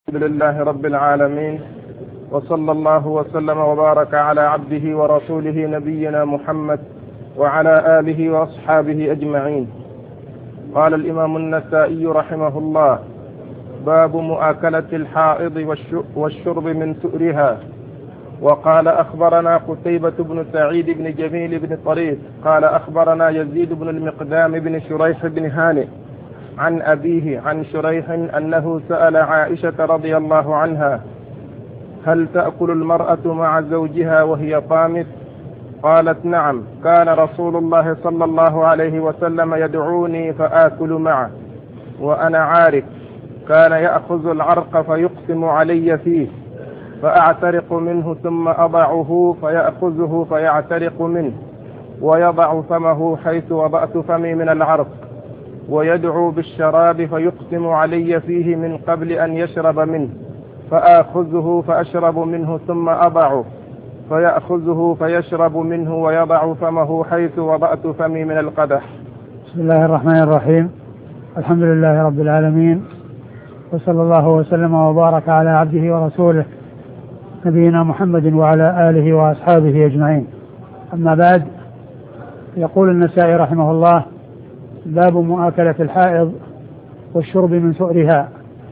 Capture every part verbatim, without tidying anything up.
الحمد لله رب العالمين، وصلى الله وسلم وبارك على عبده ورسوله نبينا محمد وعلى آله وأصحابه أجمعين. قال الإمام النسائي رحمه الله: باب مؤاكلة الحائض والشرب من سؤرها. وقال: أخبرنا قتيبة بن سعيد بن جميل بن طريف قال: أخبرنا يزيد بن المقدام بن شريح بن هانئ عن أبيه عن شريح أنه سأل عائشة رضي الله عنها: هل تأكل المرأة مع زوجها وهي طامث؟ قالت: نعم، كان رسول الله صلى الله عليه وسلم يدعوني فآكل معه وأنا عارف، كان يأخذ العرق فيقسم علي فيه فأعترق منه ثم أضعه فيأخذه فيعترق منه ويضع فمه حيث وضعت فمي من العرق، ويدعو بالشراب فيقسم علي فيه من قبل أن يشرب منه فآخذه فأشرب منه ثم أضعه فيأخذه فيشرب منه ويضع فمه حيث وضعت فمي من القدح. بسم الله الرحمن الرحيم. الحمد لله رب العالمين، وصلى الله وسلم وبارك على عبده ورسوله نبينا محمد وعلى آله وأصحابه أجمعين. أما بعد، يقول النسائي رحمه الله: باب مؤاكلة الحائض والشرب من سؤرها.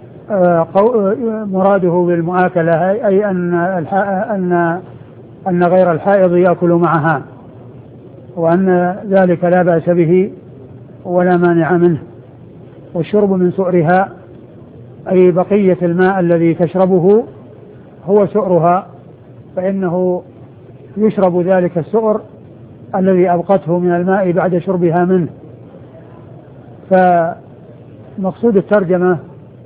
مراده بالمؤاكلة أي أن أن أن غير الحائض يأكل معها، وأن ذلك لا بأس به ولا مانع منه. والشرب من سؤرها أي بقية الماء الذي تشربه هو سؤرها، فإنه يشرب ذلك السؤر الذي أبقته من الماء بعد شربها منه. فمقصود الترجمة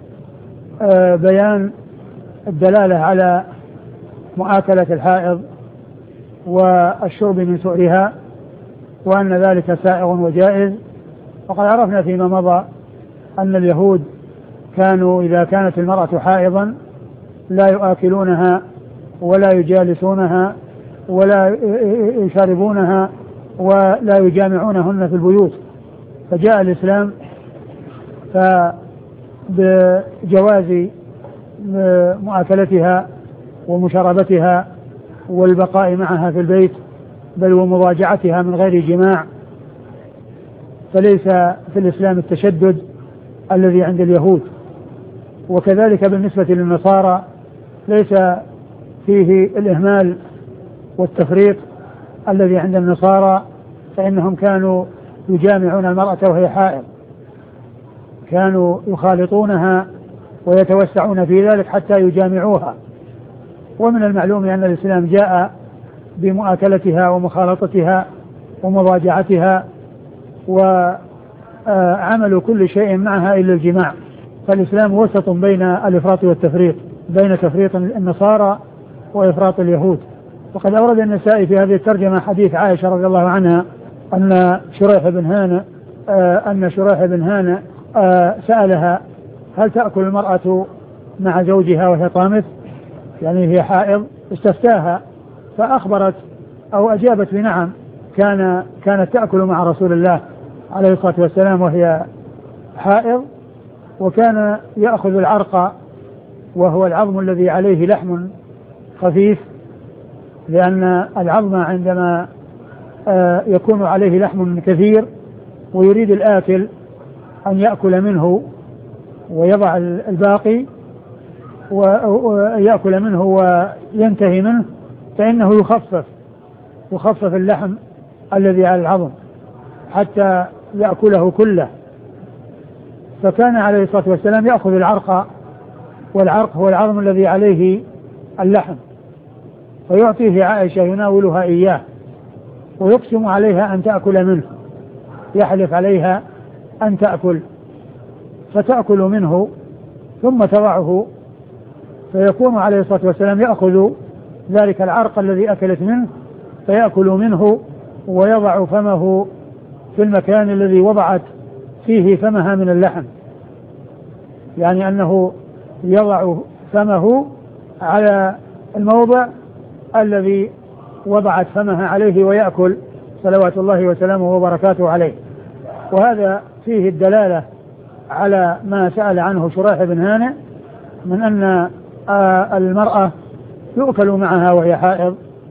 بيان الدلالة على مؤاكلة الحائض والشرب من سؤرها، وأن ذلك سائغ وجائز. وقد عرفنا فيما مضى أن اليهود كانوا إذا كانت المرأة حائضا لا يؤكلونها ولا يجالسونها ولا يشاربونها ولا يجامعونهن في البيوت، فجاء الإسلام فبجواز مؤاكلتها ومشاربتها والبقاء معها في البيت، بل ومضاجعتها من غير جماع، فليس في الإسلام التشدد الذي عند اليهود. وكذلك بالنسبة للنصارى ليس فيه الإهمال والتفريط الذي عند النصارى، فإنهم كانوا يجامعون المرأة وهي حائض، كانوا يخالطونها ويتوسعون في ذلك حتى يجامعوها. ومن المعلوم أن الإسلام جاء بمؤاكلتها ومخالطتها ومضاجعتها وعمل كل شيء معها إلا الجماع، فالإسلام وسط بين الإفراط والتفريط، بين تفريط النصارى وإفراط اليهود. وقد أورد النسائي في هذه الترجمة حديث عائشة رضي الله عنها أن شريح بن هانئ أن شريح بن هانئ سألها: هل تأكل المرأة مع زوجها وهي طامث؟ يعني هي حائض. استفتاها فأخبرت أو أجابت بنعم، كان كانت تأكل مع رسول الله عليه الصلاة والسلام وهي حائض، وكان يأخذ العرق وهو العظم الذي عليه لحم خفيف، لأن العظم عندما يكون عليه لحم كثير ويريد الآكل أن يأكل منه ويضع الباقي ويأكل منه وينتهي منه، فإنه يخفف يخفف اللحم الذي على العظم حتى يأكله كله. فكان عليه الصلاة والسلام يأخذ العرق، والعرق هو العظم الذي عليه اللحم، فيعطيه عائشة يناولها إياه ويقسم عليها أن تأكل منه، يحلف عليها أن تأكل، فتأكل منه ثم تضعه، فيكون عليه الصلاة والسلام يأخذ ذلك العرق الذي أكلت منه فيأكل منه ويضع فمه في المكان الذي وضعت فيه فمها من اللحم، يعني أنه يضع فمه على الموضع الذي وضعت فمها عليه ويأكل صلوات الله وسلامه وبركاته عليه. وهذا فيه الدلالة على ما سأل عنه شريح بن هانئ، من أن المرأة يؤكل معها وهي حائض،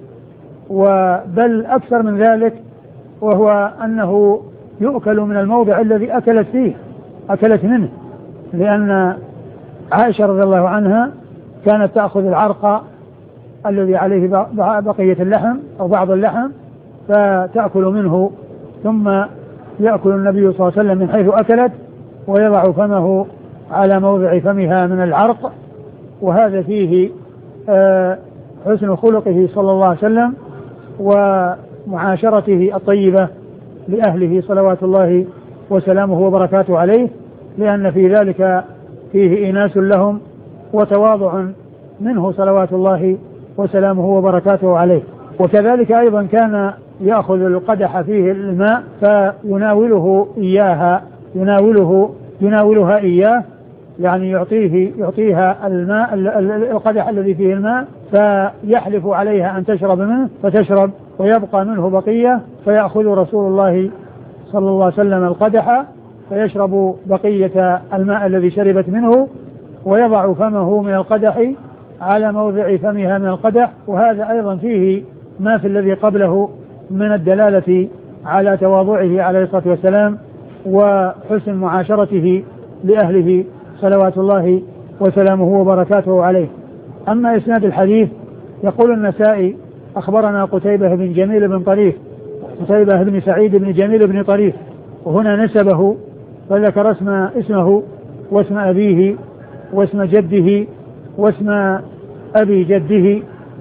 وبل أكثر من ذلك، وهو أنه يؤكل من الموضع الذي أكلت فيه أكلت منه، لأن عائشة رضي الله عنها كانت تأخذ العرق الذي عليه بقية اللحم أو بعض اللحم فتأكل منه، ثم يأكل النبي صلى الله عليه وسلم من حيث أكلت ويضع فمه على موضع فمها من العرق. وهذا فيه حسن خلقه صلى الله عليه وسلم ومعاشرته الطيبة لأهله صلوات الله وسلامه وبركاته عليه، لأن في ذلك فيه إناس لهم وتواضع منه صلوات الله وسلامه وبركاته عليه. وكذلك أيضا كان يأخذ القدح فيه الماء فيناوله إياها يناوله يناولها إياه، يعني يعطيه يعطيها الماء القدح الذي فيه الماء، فيحلف عليها أن تشرب منه فتشرب ويبقى منه بقية، فيأخذ رسول الله صلى الله عليه وسلم القدح فيشرب بقية الماء الذي شربت منه ويضع فمه من القدح على موضع فمها من القدح. وهذا أيضا فيه ما في الذي قبله من الدلالة على تواضعه عليه الصلاة والسلام وحسن معاشرته لأهله صلوات الله وسلامه وبركاته عليه. أما إسناد الحديث يقول النسائي أخبرنا قتيبة بن جميل بن طريف قتيبة بن سعيد بن جميل بن طريف، وهنا نسبه فذكر اسم اسمه واسم أبيه واسم جده واسم أبي جده،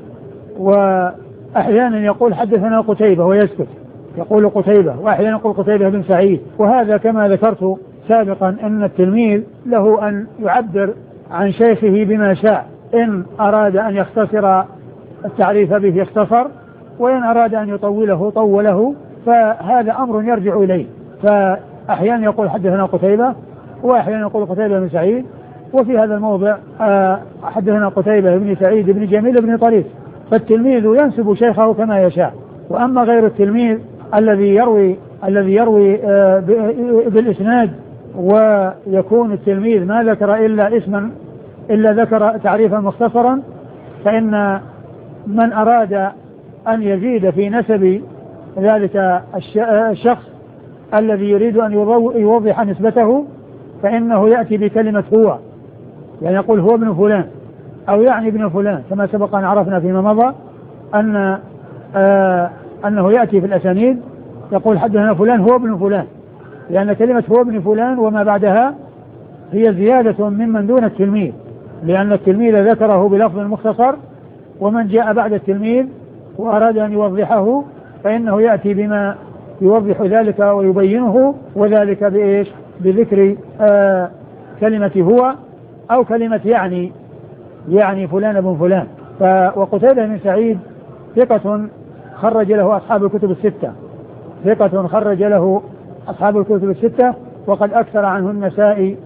وأحيانا يقول حدثنا قتيبة ويسكت، يقول قتيبة، وأحيانا يقول قتيبة بن سعيد. وهذا كما ذكرت سابقا أن التلميذ له أن يعبر عن شيخه بما شاء، إن أراد أن يختصر التعريف به اختصر، وإن أراد أن يطوله طوله، فهذا أمر يرجع إليه. فأحيانا يقول حدثنا قتيبة وأحيانا يقول قتيبة بن سعيد، وفي هذا الموضع حدثنا قتيبة بن سعيد بن جميل بن طريف. فالتلميذ ينسب شيخه كما يشاء. وأما غير التلميذ الذي يروي الذي يروي بالإسناد ويكون التلميذ ما ذكر إلا اسما إلا ذكر تعريفا مختصرا، فإن من أراد أن يزيد في نسب ذلك الشخص الذي يريد أن يوضح نسبته فإنه يأتي بكلمة هو، يعني يقول هو ابن فلان أو يعني ابن فلان، كما سبق أن عرفنا فيما مضى أن آه أنه يأتي في الأسانيد يقول حدثنا فلان هو ابن فلان، لأن كلمة هو ابن فلان وما بعدها هي زيادة ممن دون التلميذ، لأن التلميذ ذكره بلفظ مختصر، ومن جاء بعد التلميذ وأراد أن يوضحه فإنه يأتي بما يوضح ذلك ويبينه، وذلك بإيش؟ بذكر آه كلمة هو أو كلمة يعني يعني فلان ابن فلان. وقتيبة بن سعيد ثقة خرج له أصحاب الكتب الستة ثقة خرج له أصحاب الكتب الستة وقد أكثر عنه النسائي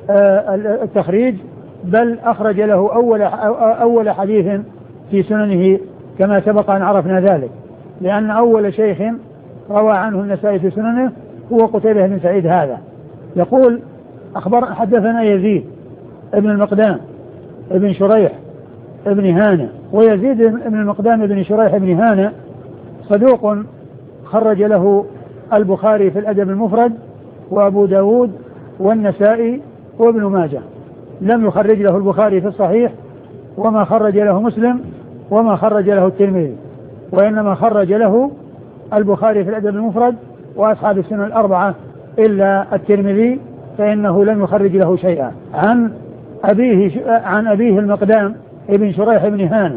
آه التخريج، بل أخرج له أول أول حديث في سننه كما سبق أن عرفنا ذلك، لأن أول شيخ روى عنه النسائي في سننه هو قتيبة بن سعيد. هذا يقول أخبر حدثنا يزيد ابن المقدام ابن شريح ابن هانة. ويزيد ابن المقدام ابن شريح ابن هانة صدوق خرج له البخاري في الأدب المفرد وأبو داود والنسائي وابن ماجه، لم يخرج له البخاري في الصحيح وما خرج له مسلم وما خرج له الترمذي، وإنما خرج له البخاري في الأدب المفرد وأصحاب السنن الأربعة إلا الترمذي، فإنه لم يخرج له شيئا. عن أبيه عن أبيه المقدام ابن شريح ابن هانة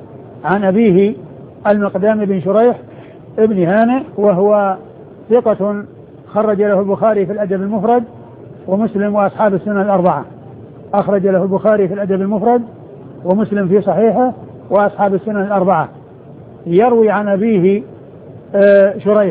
عن أبيه المقدام ابن شريح ابن هانة، وهو ثقة خرج له البخاري في الأدب المفرد ومسلم وأصحاب السنن الأربعة. أخرج له البخاري في الأدب المفرد ومسلم في صحيحه وأصحاب السنن الأربعة. يروي عن أبيه شريح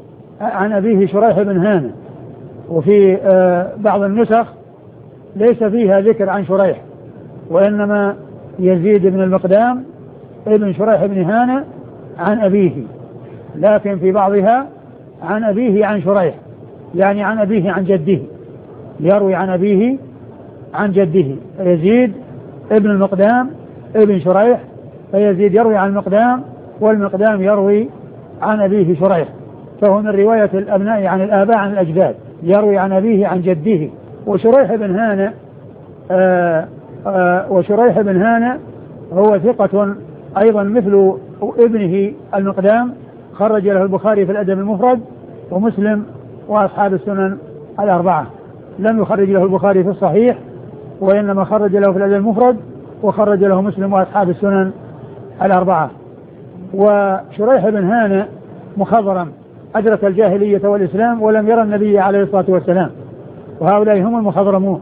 عن أبيه شريح بن هانة، وفي بعض النسخ ليس فيها ذكر عن شريح، وإنما يزيد بن المقدام ابن شريح بن هانة عن أبيه، لكن في بعضها عن أبيه عن شريح، يعني عن أبيه عن جده، يروي عن أبيه عن جده. يزيد ابن المقدام ابن شريح، فيزيد يروي عن المقدام والمقدام يروي عن أبيه شريح، فهو من رواية الأبناء عن الآباء عن الأجداد، يروي عن أبيه عن جده. وشريح بن هانئ آآ آآ وشريح بن هانئ هو ثقة أيضا مثل ابنه المقدام، خرج له البخاري في الأدب المفرد ومسلم وأصحاب السنن الأربعة. لم يخرج له البخاري في الصحيح، وإنما خرج له في الأدب المفرد وخرج له مسلم وأصحاب السنن الأربعة. وشريح بن هانئ مخضرم أدرك الجاهلية والإسلام ولم يرى النبي عليه الصلاة والسلام، وهؤلاء هم المخضرمون.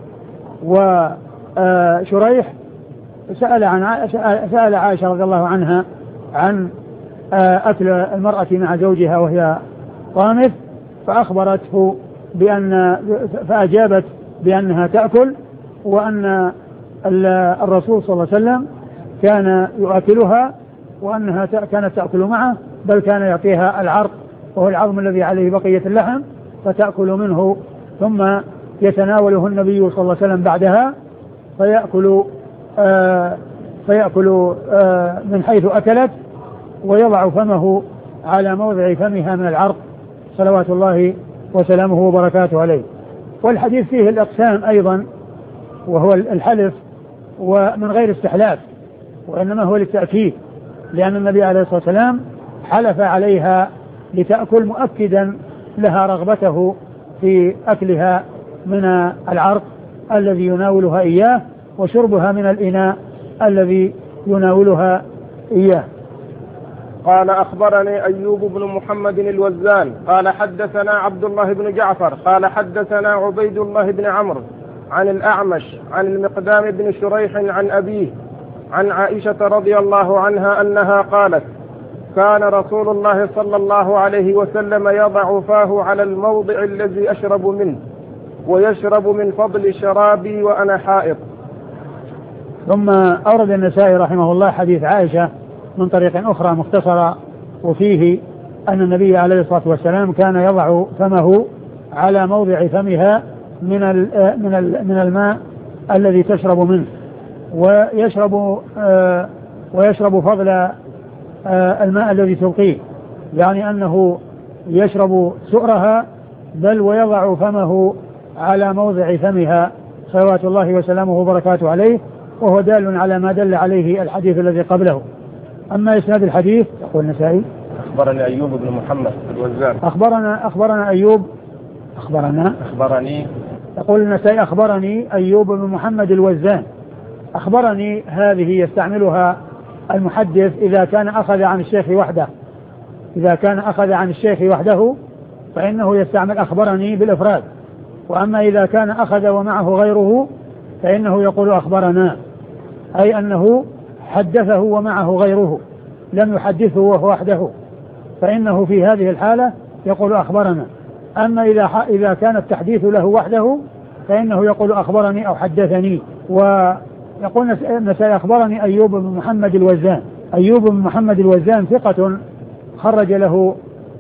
وشريح سأل عن سأل عائشة رضي الله عنها عن أكل المرأة مع زوجها وهي قامت، فأخبرته بأن فأجابت بأنها تأكل، وأن الرسول صلى الله عليه وسلم كان يؤكلها وأنها كانت تأكل معه، بل كان يعطيها العرق وهو العظم الذي عليه بقية اللحم فتأكل منه، ثم يتناوله النبي صلى الله عليه وسلم بعدها فيأكل آه فيأكل آه من حيث أكلت، ويضع فمه على موضع فمها من العرق صلوات الله وسلامه وبركاته عليه. والحديث فيه الأقسام أيضا، وهو الحلف ومن غير استحلاف، وإنما هو للتأكيد، لأن النبي عليه الصلاة والسلام حلف عليها لتأكل مؤكدا لها رغبته في أكلها من العرق الذي يناولها إياه وشربها من الإناء الذي يناولها إياه. قال أخبرني أيوب بن محمد الوزان قال حدثنا عبد الله بن جعفر قال حدثنا عبيد الله بن عمرو عن الأعمش عن المقدام بن شريح عن أبيه عن عائشة رضي الله عنها أنها قالت: كان رسول الله صلى الله عليه وسلم يضع فاه على الموضع الذي أشرب منه ويشرب من فضل شرابي وأنا حائض. ثم أورد النسائي رحمه الله حديث عائشة من طريق أخرى مختصرة، وفيه أن النبي عليه الصلاة والسلام كان يضع فمه على موضع فمها من من من الماء الذي تشرب منه، ويشرب آه ويشرب فضل آه الماء الذي تلقيه، يعني أنه يشرب سؤرها، بل ويضع فمه على موضع فمها صلوات الله وسلامه وبركاته عليه، وهو دال على ما دل عليه الحديث الذي قبله. أما إسناد الحديث يقول النسائي: أخبرني أيوب بن محمد الوزان أخبرنا أخبرنا أيوب أخبرنا أخبرني يقول النسائي: أخبرني أيوب بن محمد الوزان. أخبرني هذه يستعملها المحدث إذا كان أخذ عن الشيخ وحده، إذا كان أخذ عن الشيخ وحده فإنه يستعمل أخبرني بالإفراد، وأما إذا كان أخذ ومعه غيره فإنه يقول أخبرنا، أي أنه حدثه ومعه غيره، لم يحدثه وهو وحده، فإنه في هذه الحالة يقول أخبرنا. أما إذا إذا كان التحديث له وحده فإنه يقول أخبرني أو حدثني. ويقول النسائي: أخبرني أيوب بن محمد الوزان. أيوب بن محمد الوزان ثقة خرج له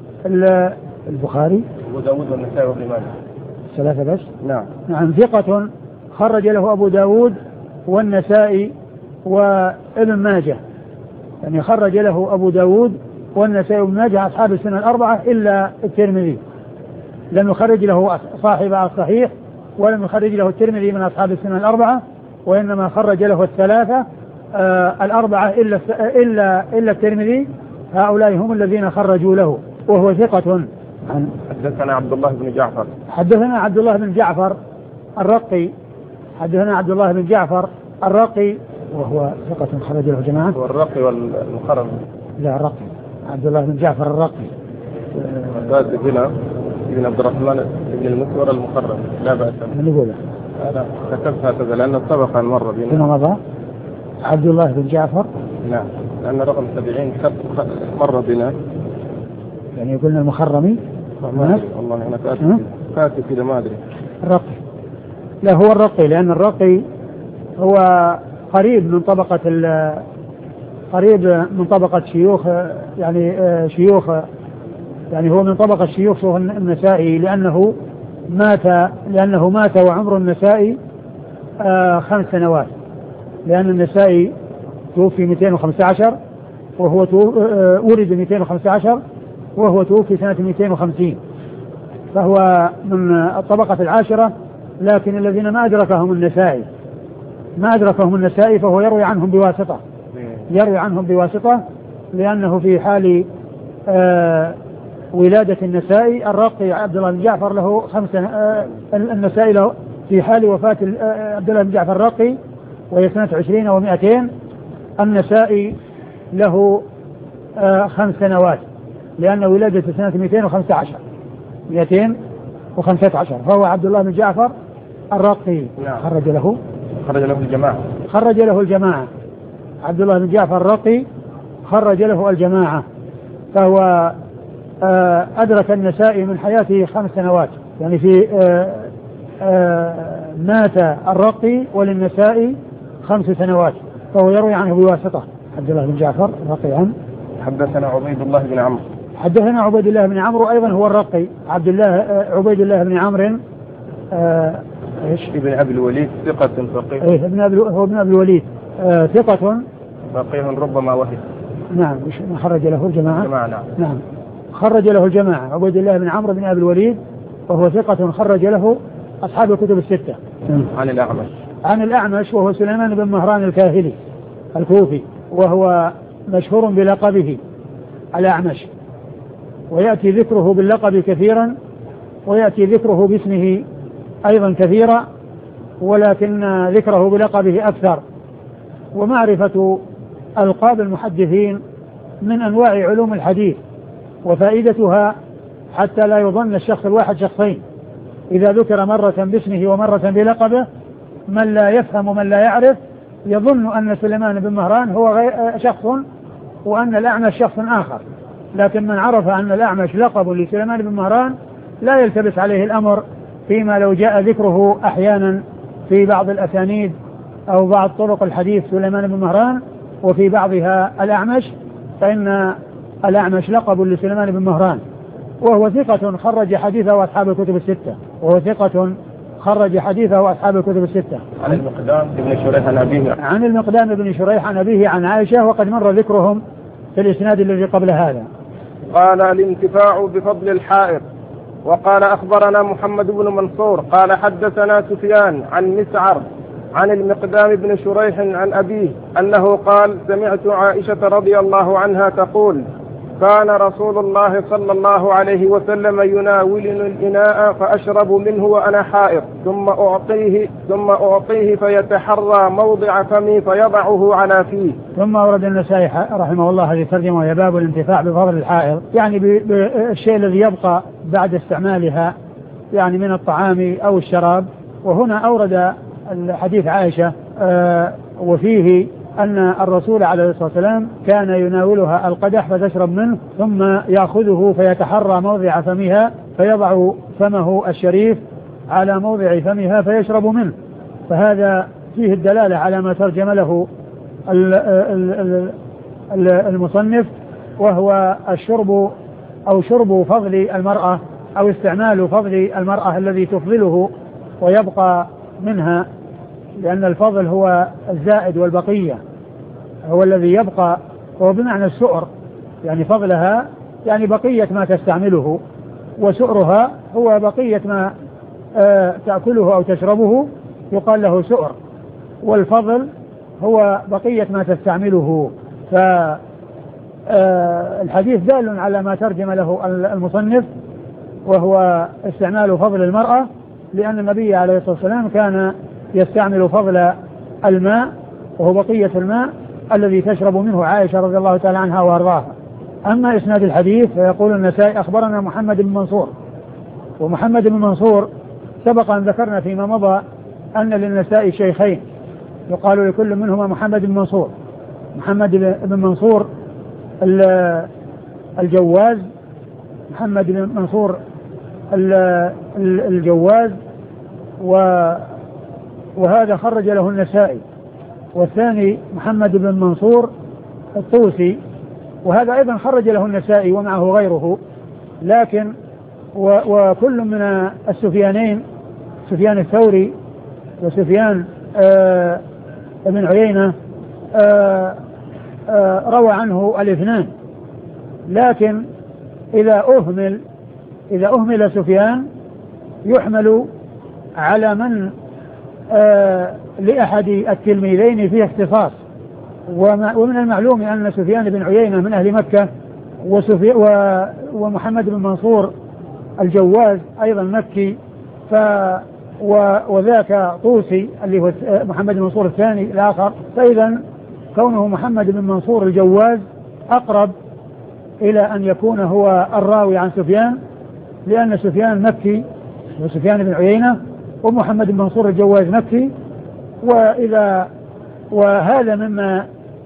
البخاري أبو داود والنسائي وابن ماجه، ثلاثة بس. نعم نعم ثقة خرج له أبو داود والنسائي وابن ماجه، يعني خرج له أبو داود والنسائي وابن ماجه أصحاب السنن الأربعة إلا الترمذي، لم يخرج له صاحب الصحيح ولم يخرج له الترمذي من أصحاب السنن الأربعة، وإنما خرج له الثلاثة آه الأربعة إلا إلا إلا الترمذي، هؤلاء هم الذين خرجوا له، وهو ثقة. حدثنا عبد الله بن جعفر حدثنا عبد الله بن جعفر الرقي حدثنا عبد الله بن جعفر الرقي وهو ثقة خرج له جماعة. هو الرقي والمخرم؟ لا، الرقي عبد الله بن جعفر الرقي. هذا هنا ابن عبد الرحمن بن المسور المخرم، لا بأس. من يقوله؟ أنا كتبت هكذا لأن سبق مر بنا. فيما مضى عبد الله بن جعفر. نعم، لأن رقم سبعين مر بنا. يعني يقولنا المخرمي. والله أنا كاتب كاتب كذا ما أدري. الرقي. لا، هو الرقي، لأن الرقي هو قريب من طبقة قريب من طبقة شيوخ، يعني شيوخ يعني هو من طبقة شيوخ النسائي، لأنه مات لأنه مات وعمر النسائي خمس سنوات، لأن النسائي توفي مئتين وخمسة عشر وهو ولد مئتين وخمسة عشر وهو توفي سنة مئتين وخمسين، فهو من الطبقة العاشرة، لكن الذين ما أدركهم النسائي ما أدركهم النسائي فهو يروي عنهم بواسطة يروي عنهم بواسطة لأنه في حال آه ولادة النسائي الرقي عبد الله بن جعفر له خمس آه النسائي له في حال وفاة آه عبد الله بن جعفر الرقي وهي سنة عشرين ومائتين، النسائي له آه خمس سنوات لأن ولادته سنة مئتين وخمسة عشر مئتين وخمسة عشر، فهو عبد الله بن جعفر الرقي. خرج له خرج له الجماعة خرج له الجماعة عبد الله بن جعفر الرقي خرج له الجماعة، فهو آه أدرك النسائي من حياته خمس سنوات، يعني في آه آه مات الرقي وللنسائي خمس سنوات، فهو يروي عنه بواسطة. عبد الله بن جعفر الرقي عن حدثنا عبيد الله بن عمرو حدثنا عبيد الله بن عمرو أيضا هو الرقي عبد الله آه عبيد الله بن عمرو آه ايش ابن ابي الوليد ثقة فقيه. ايه ابن ابي هو ابن ابي الوليد آه ثقة فقيه ربما وهم. نعم خرج له الجماعة. الجماعة نعم. نعم خرج له الجماعة عبيد الله بن عمرو بن ابي الوليد وهو ثقة خرج له أصحاب الكتب الستة. عن الأعمش عن الأعمش وهو سليمان بن مهران الكاهلي الكوفي، وهو مشهور بلقبه الأعمش، ويأتي ذكره باللقب كثيرا ويأتي ذكره باسمه أيضا كثيرا، ولكن ذكره بلقبه أكثر. ومعرفة ألقاب المحدثين من أنواع علوم الحديث وفائدتها حتى لا يظن الشخص الواحد شخصين، إذا ذكر مرة باسمه ومرة بلقبه من لا يفهم ومن لا يعرف يظن أن سليمان بن مهران هو شخص وأن الأعمش شخص آخر، لكن من عرف أن الأعمش لقب لسليمان بن مهران لا يلتبس عليه الأمر فيما لو جاء ذكره أحيانا في بعض الأسانيد أو بعض طرق الحديث سليمان بن مهران وفي بعضها الأعمش، فإن الأعمش لقب لسليمان بن مهران، وهو ثقة خرج حديثه أصحاب الكتب الستة وهو ثقة خرج حديثه أصحاب الكتب الستة. عن المقدام بن شريح عن أبيه عن المقدام بن شريح عن أبيه عن عائشة، وقد مر ذكرهم في الإسناد الذي قبل هذا. قال الانتفاع بفضل الحائط. وقال أخبرنا محمد بن منصور قال حدثنا سفيان عن مسعر عن المقدام بن شريح عن أبيه أنه قال سمعت عائشة رضي الله عنها تقول كان رسول الله صلى الله عليه وسلم يناولني الإناء فأشرب منه وأنا حائض ثم أعطيه ثم أعطيه فيتحرى موضع فمي فيضعه على فيه. ثم أورد النسائي رحمه الله هذه الترجمة وهي باب الانتفاع بفضل الحائض، يعني بالشيء الذي يبقى بعد استعمالها يعني من الطعام أو الشراب. وهنا أورد الحديث عائشة آه وفيه أن الرسول عليه الصلاة والسلام كان يناولها القدح فتشرب منه ثم يأخذه فيتحرى موضع فمها فيضع فمه الشريف على موضع فمها فيشرب منه، فهذا فيه الدلالة على ما ترجم له المصنف، وهو الشرب أو شرب فضل المرأة أو استعمال فضل المرأة الذي تفضله ويبقى منها، لأن الفضل هو الزائد والبقية هو الذي يبقى، وهو بمعنى السؤر، يعني فضلها يعني بقية ما تستعمله، وسؤرها هو بقية ما آه تأكله أو تشربه يقال له سؤر، والفضل هو بقية ما تستعمله. فالحديث دال على ما ترجم له المصنف وهو استعمال فضل المرأة، لأن النبي عليه الصلاة والسلام كان يستعمل فضل الماء وهو بقية الماء الذي تشرب منه عائشة رضي الله تعالى عنها وارضاها. أما إسناد الحديث فيقول النسائي أخبرنا محمد بن منصور، ومحمد بن منصور سبق أن ذكرنا فيما مضى أن للنسائي شيخين يقال لكل منهما محمد بن منصور، محمد بن منصور الجواز، محمد بن منصور الجواز وهذا خرج له النسائي، والثاني محمد بن منصور الطوسي وهذا أيضا خرج له النسائي ومعه غيره، لكن وكل من السفيانين سفيان الثوري وسفيان آآ بن عيينة آآ آآ روى عنه الاثنان، لكن إذا أهمل إذا أهمل سفيان يحمل على من لأحد التلميذين فيه اختصاص. ومن المعلوم أن سفيان بن عيينة من أهل مكة، ومحمد بن منصور الجواز أيضا مكي، ف وذاك طوسي اللي هو محمد بن منصور الثاني الآخر. فإذا كونه محمد بن منصور الجواز أقرب إلى أن يكون هو الراوي عن سفيان، لأن سفيان مكي وسفيان بن عيينة، ومحمد بن منصور الجواز مكي. وإذا وهذا مما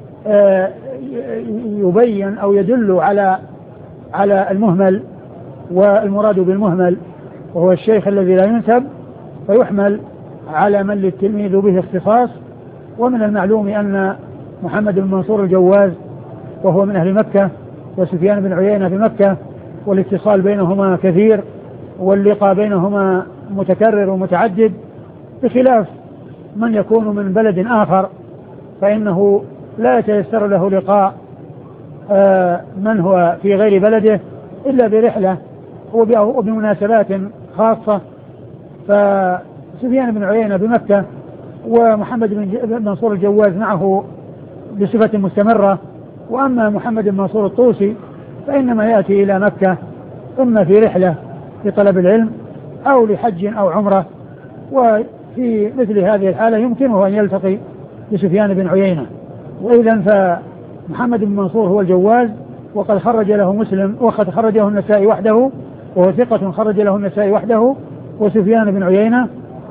يبين أو يدل على على المهمل، والمراد بالمهمل وهو الشيخ الذي لا ينسب، فيحمل على من للتلميذ به اختصاص. ومن المعلوم أن محمد بن منصور الجواز وهو من أهل مكة، وسفيان بن عيينة في مكة، والاتصال بينهما كثير، واللقاء بينهما متكرر ومتعدد، بخلاف من يكون من بلد آخر فإنه لا يتيسر له لقاء من هو في غير بلده إلا برحلة وبمناسبات خاصة. فسفيان بن عيينة بمكة، ومحمد بن منصور الجواز معه بصفة مستمرة. وأما محمد بن منصور الطوسي فإنما يأتي إلى مكة إما في رحلة لطلب العلم أو لحج أو عمرة، وفي مثل هذه الحالة يمكنه أن يلتقي بسفيان بن عيينة. وإذا فمحمد بن منصور هو الجواز، وقد خرج له مسلم، وقد خرجه النسائي وحده، وهو ثقة خرج له النسائي وحده. وسفيان بن عيينة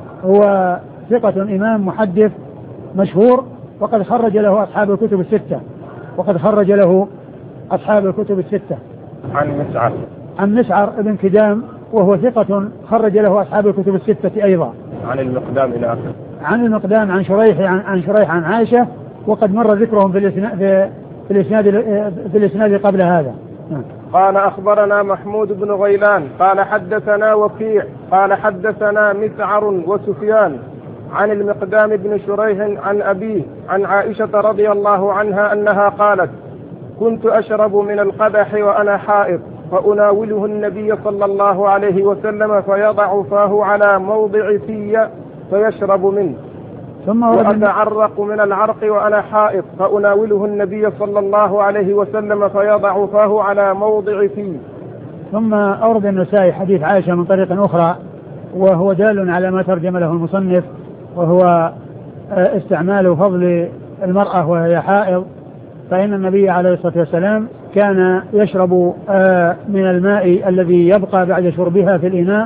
هو ثقة إمام محدث مشهور، وقد خرج له أصحاب الكتب الستة وقد خرج له أصحاب الكتب الستة. عن مسعر عن مسعر ابن كدام، وهو ثقة خرج له أصحاب الكتب الستة أيضا. عن المقدام إلى آخر. عن المقدام عن شريح عن, عن شريح عن عائشة، وقد مر ذكرهم في الإسناد في الإسناد في الإسناد قبل هذا. قال أخبرنا محمود بن غيلان قال حدثنا وكيع قال حدثنا مسعر وسفيان عن المقدام بن شريح عن أبيه عن عائشة رضي الله عنها أنها قالت: كنت أشرب من القدح وأنا حائض، فأناوله النبي صلى الله عليه وسلم فيضع فاه على موضع في فيشرب منه، ثم وأتعرق من العرق وأنا حائض، فأناوله النبي صلى الله عليه وسلم فيضع فاه على موضع فيه. ثم أورد النسائي حديث عائشة من طريق أخرى، وهو دال على ما ترجم له المصنف، وهو استعمال فضل المرأة وهي حائض. فإن النبي عليه الصلاة والسلام كان يشرب من الماء الذي يبقى بعد شربها في الإناء،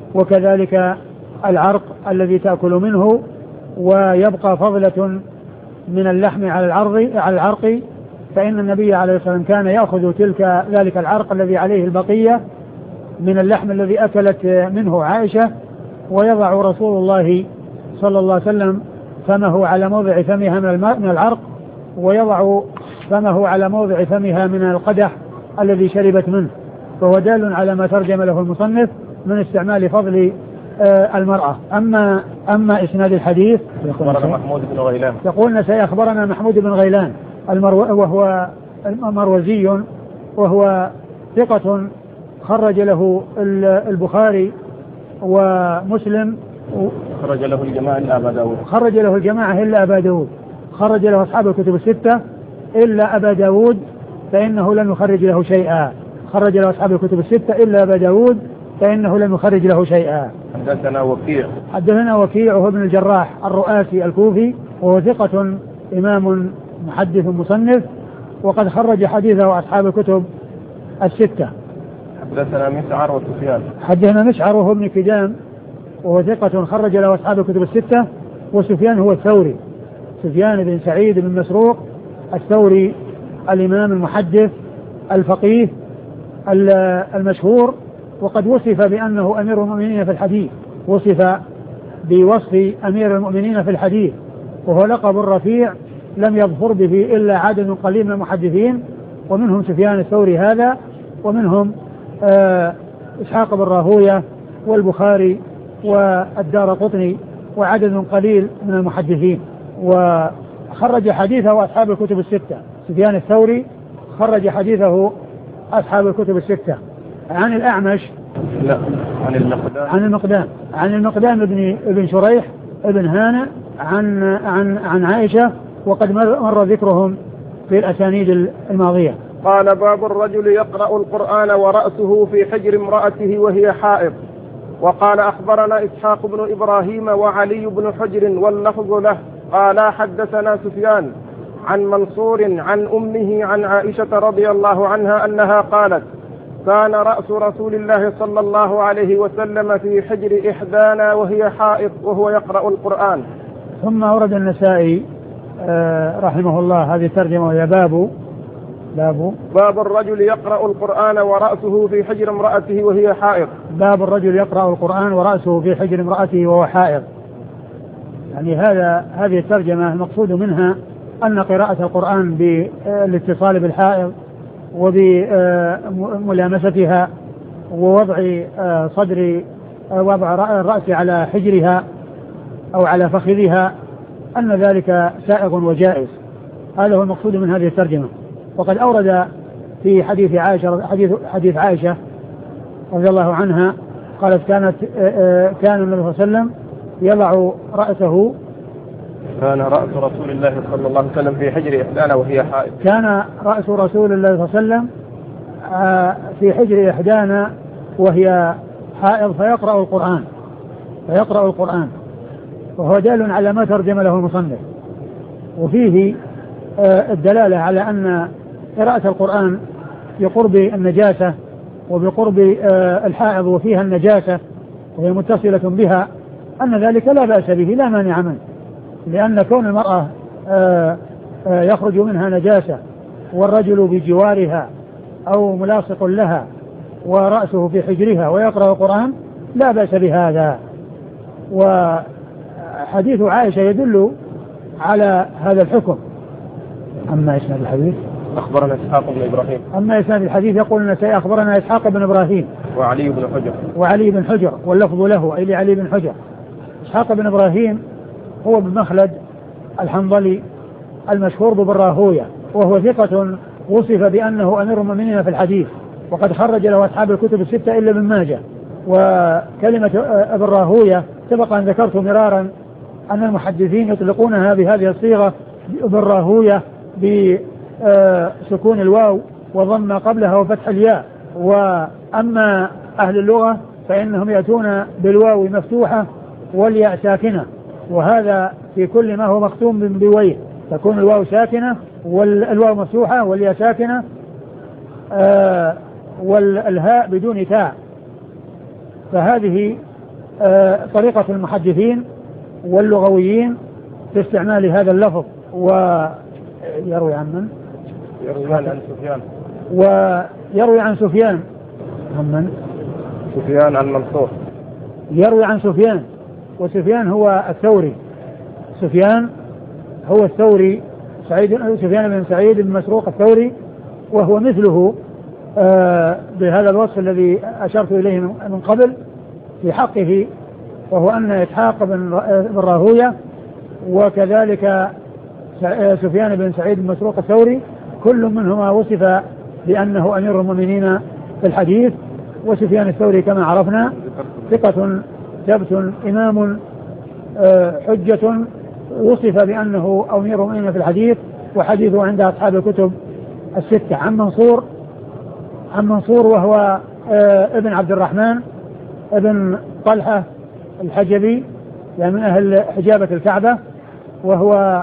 وكذلك العرق الذي تأكل منه، ويبقى فضلة من اللحم على العرض على العرق. فإن النبي عليه الصلاة والسلام كان يأخذ تلك ذلك العرق الذي عليه البقية من اللحم الذي أكلت منه عائشة، ويضع رسول الله صلى الله عليه وسلم فمه على موضع فمها من الماء من العرق، ويضع فمه على موضع فمها من القدح الذي شربت منه. فهو دال على ما ترجم له المصنف من استعمال فضل المرأة. أما أما إسناد الحديث أخبرنا محمود بن غيلان، يقولنا سيخبرنا محمود بن غيلان المرو... وهو مروزي، وهو ثقة خرج له البخاري ومسلم، خرج له الجماعة إلا أبا داود خرج له الجماعة إلا أبا داود خرج له أصحاب الكتب الستة إلا أبا داود، فإنه لم يخرج له شيئا. خرج له أصحاب الكتب الستة إلا أبا داود، فإنه لم يخرج له شيئا. حدثنا وكيع حدثنا وكيع وهو ابن الجراح الرؤاسي الكوفي، وهو ثقة إمام محدث مصنف، وقد خرج حديثه أصحاب الكتب الستة. حدثنا مسعر وسفيان حدثنا مسعر وهو ابن كدام، وهو ثقة خرج له أصحاب الكتب الستة. وسفيان هو الثوري، سفيان بن سعيد بن مسروق الثوري الإمام المحدث الفقيه المشهور، وقد وصف بأنه أمير المؤمنين في الحديث، وصف بوصف أمير المؤمنين في الحديث، وهو لقب رفيع لم يظفر به إلا عدد قليل من المحدثين، ومنهم سفيان الثوري هذا، ومنهم آه إسحاق بن راهوية والبخاري والدارقطني وعدد قليل من المحدثين. خرج حديثه أصحاب الكتب الستة. سفيان الثوري خرج حديثه أصحاب الكتب الستة. عن الأعمش لا عن المقدام عن المقدام عن المقدام ابن ابن شريح ابن هانئ عن عن عن عائشة، وقد مر ذكرهم في الأسانيد الماضية. قال: باب الرجل يقرأ القرآن ورأسه في حجر امرأته وهي حائض. وقال: أخبرنا إسحاق بن إبراهيم وعلي بن حجر واللفظ له قال: حدثنا سفيان عن منصور عن أمه عن عائشة رضي الله عنها أنها قالت: كان رأس رسول الله صلى الله عليه وسلم في حجر إحدانا وهي حائض وهو يقرأ القرآن. ثم أورد النسائي آه رحمه الله هذه الترجمة، وهي باب باب باب الرجل يقرأ القرآن ورأسه في حجر امرأته وهي حائض. باب الرجل يقرأ القرآن ورأسه في حجر امرأته وهو حائض. يعني هذا هذه الترجمة المقصود منها أن قراءة القرآن بالاتصال بالحائض وبملامستها ووضع صدر وضع الرأس على حجرها أو على فخذها أن ذلك سائغ وجائز. هذا هو المقصود من هذه الترجمة. وقد أورد في حديث عائشة حديث حديث عائشة رضي الله عنها قالت: كانت كان النبي صلى الله عليه وسلم يضع رأسه كان رأس رسول الله صلى الله عليه وسلم في حجر إحدانا وهي حائض. كان رأس رسول الله صلى الله عليه وسلم في حجر إحدانا وهي حائض فيقرأ القرآن فيقرأ القرآن وهو دال على ما ترجم له المصنف. وفيه الدلالة على أن قراءة القرآن بقرب النجاسة وبقرب الحائض وفيها النجاسة وهي متصلة بها أن ذلك لا بأس به لا مانع منه، لأن كون المرأة يخرج منها نجاسة والرجل بجوارها أو ملاصق لها ورأسه في حجرها ويقرأ القرآن لا بأس بهذا. وحديث عائشة يدل على هذا الحكم. أما إسناد الحديث أخبرنا إسحاق بن إبراهيم. أما إسناد الحديث يقول النسائي: أخبرنا إسحاق بن إبراهيم وعلي بن حجر وعلي بن حجر واللفظ له أي لعلي بن حجر. إسحاق بن إبراهيم هو بن مخلد الحنظلي المشهور بالراهوية، وهو ثقة وصف بأنه أمير المؤمنين في الحديث، وقد خرج له أصحاب الكتب الستة إلا ابن ماجه. وكلمة ابن راهوية سبق أن ذكرت مرارا أن المحدثين يطلقونها بهذه الصيغة ابن راهوية بسكون الواو وضم قبلها وفتح الياء. وأما أهل اللغة فإنهم يأتون بالواو مفتوحة والياء ساكنة، وهذا في كل ما هو مختوم بويه تكون الواو ساكنة والواو مفتوحة والياء ساكنة آه والهاء بدون تاء. فهذه آه طريقة المحدثين واللغويين في استعمال هذا اللفظ. ويروي عن من؟ يروي عن سفيان ويروي عن سفيان عن من؟ سفيان عن منصور. يروي عن سفيان، وسفيان هو الثوري. سفيان هو الثوري سعيد سفيان بن سعيد بن مسروق الثوري، وهو مثله آه بهذا الوصف الذي أشرت إليه من قبل في حقه، وهو أن إسحاق بن راهوية وكذلك سفيان بن سعيد بن مسروق الثوري كل منهما وصف بأنه أمير المؤمنين في الحديث. وسفيان الثوري كما عرفنا ثقة ثبت إمام حجة وصف بأنه أمير المؤمنين في الحديث، وحديثه عند أصحاب الكتب الستة. عن منصور عن منصور وهو ابن عبد الرحمن ابن طلحة الحجبي، يعني من أهل حجابة الكعبة، وهو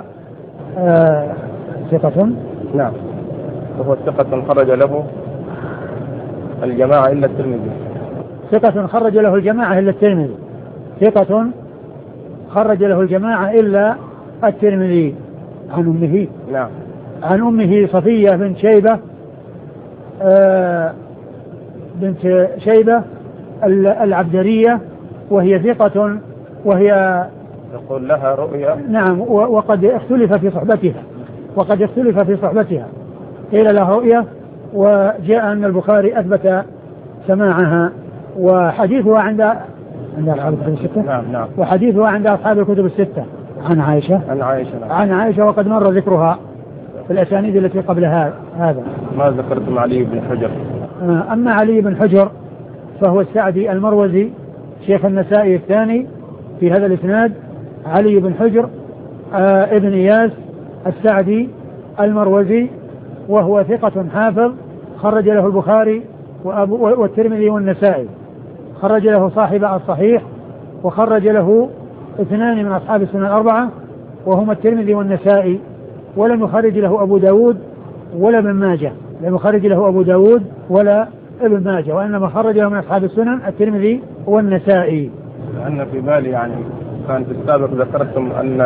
ثقة. نعم، وهو ثقة خرج له الجماعة إلا الترمذي. ثقة خرج له الجماعة إلا الترمذي. ثقة خرج له الجماعة إلا الترمذي. عن أمه نعم عن أمه صفية بنت شيبة آه بنت شيبة العبدرية، وهي ثقة، وهي يقول لها رؤيا. نعم، وقد اختلف في صحبتها وقد اختلف في صحبتها قيل لها رؤيا، وجاء أن البخاري أثبت سماعها، وحديثها عند عند أصحاب الكتب الستة. نعم نعم. وحديثها عند أصحاب الكتب الستة عن عائشة عن عائشة نعم. عن عائشة وقد مر ذكرها في الأسانيد التي قبل هذا. ما ذكرتم علي بن حجر. أما علي بن حجر فهو السعدي المروزي شيخ النسائي الثاني في هذا الإسناد. علي بن حجر آه ابن إياس السعدي المروزي وهو ثقة حافظ خرج له البخاري والترمذي والنسائي. خرج له صاحب الصحيح وخرج له اثنان من أصحاب السنن الأربعة وهما الترمذي والنسائي. ولم يخرج له أبو داود ولا ابن ماجه. لم يخرج له أبو داود ولا ابن ماجه وإنما خرج له من أصحاب السنن الترمذي والنسائي. لأن في بالي يعني كان في السابق ذكرتم أن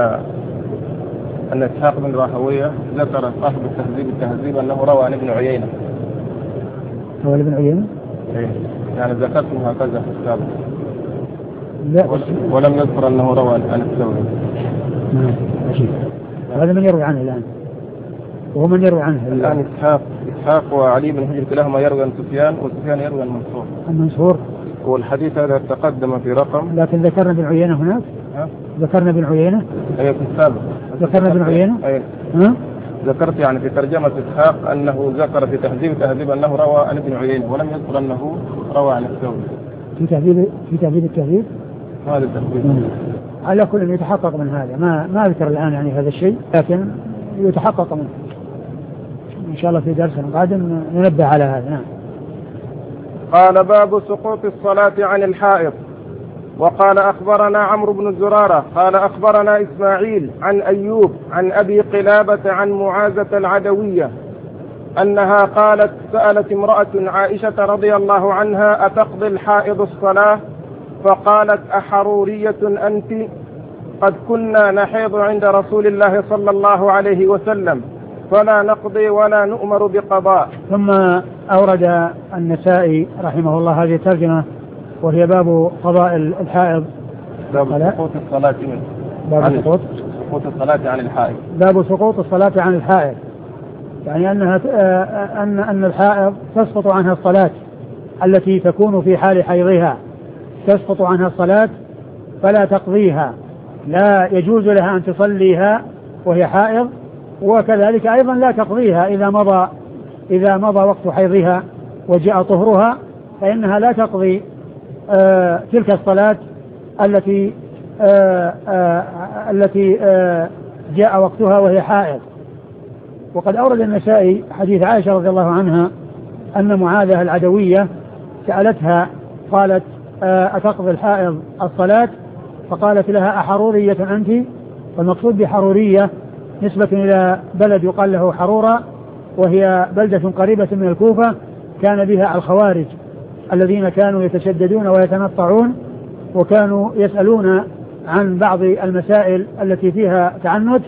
أن إسحاق بن راهويه ذكر صاحب التهذيب التهذيب أنه روى عن ابن عيينة. هو ابن عيينة؟ إيه يعني ذكرتم هكذا في السابق. لا ولم يذكر أنه روى عن الثوري. نعم عجيب. هذا من يروي عنه الآن وهو من يروي عنه الآن إسحاق إسحاق وعلي بن حجر كلاهما يروي عن سفيان وسفيان يروي عن منصور. المنصور والحديث هذا تقدم في رقم. لكن ذكرنا ابن عيينة هناك. ها؟ ذكرنا ابن عيينة. أي في السابق. ذكرنا ابن عيينة. أي. ها؟ ذكرت يعني في ترجمة إسحاق أنه ذكر في تهذيب تهذيب أنه روى عن ابن عيينة ولم يذكر أنه روى عن الثوري. في تهذيب في تهذيب التهذيب. هذا التهذيب. على كل يتحقق من هذا ما ما أذكر الآن يعني هذا الشيء لكن يتحقق منه إن شاء الله في درس قادم ننبه على هذا. نعم. قال باب سقوط الصلاة عن الحائط. وقال أخبرنا عمرو بن زرارة قال أخبرنا إسماعيل عن أيوب عن أبي قلابة عن معاذة العدوية أنها قالت سألت امرأة عائشة رضي الله عنها أتقضي الحائض الصلاة فقالت أحرورية أنت قد كنا نحيض عند رسول الله صلى الله عليه وسلم فلا نقضي ولا نؤمر بقضاء. ثم أورد النسائي رحمه الله هذه الترجمة وهي باب قضاء الحائض. باب سقوط الصلاة باب سقوط سقوط الصلاة عن الحائض. باب سقوط الصلاة عن الحائض يعني أنها أن أن الحائض تسقط عنها الصلاة التي تكون في حال حيضها تسقط عنها الصلاة فلا تقضيها لا يجوز لها أن تصليها وهي حائض وكذلك أيضا لا تقضيها إذا مضى إذا مضى وقت حيضها وجاء طهرها فإنها لا تقضي آه تلك الصلاة التي آه آه التي آه جاء وقتها وهي حائض. وقد أورد النسائي حديث عائشة رضي الله عنها أن معاذة العدوية سألتها قالت آه أتقضي الحائض الصلاة فقالت لها أحرورية أنت. والمقصود بحرورية نسبة إلى بلد يقال له حرورة وهي بلدة قريبة من الكوفة كان بها الخوارج الذين كانوا يتشددون ويتنطعون وكانوا يسألون عن بعض المسائل التي فيها تعنت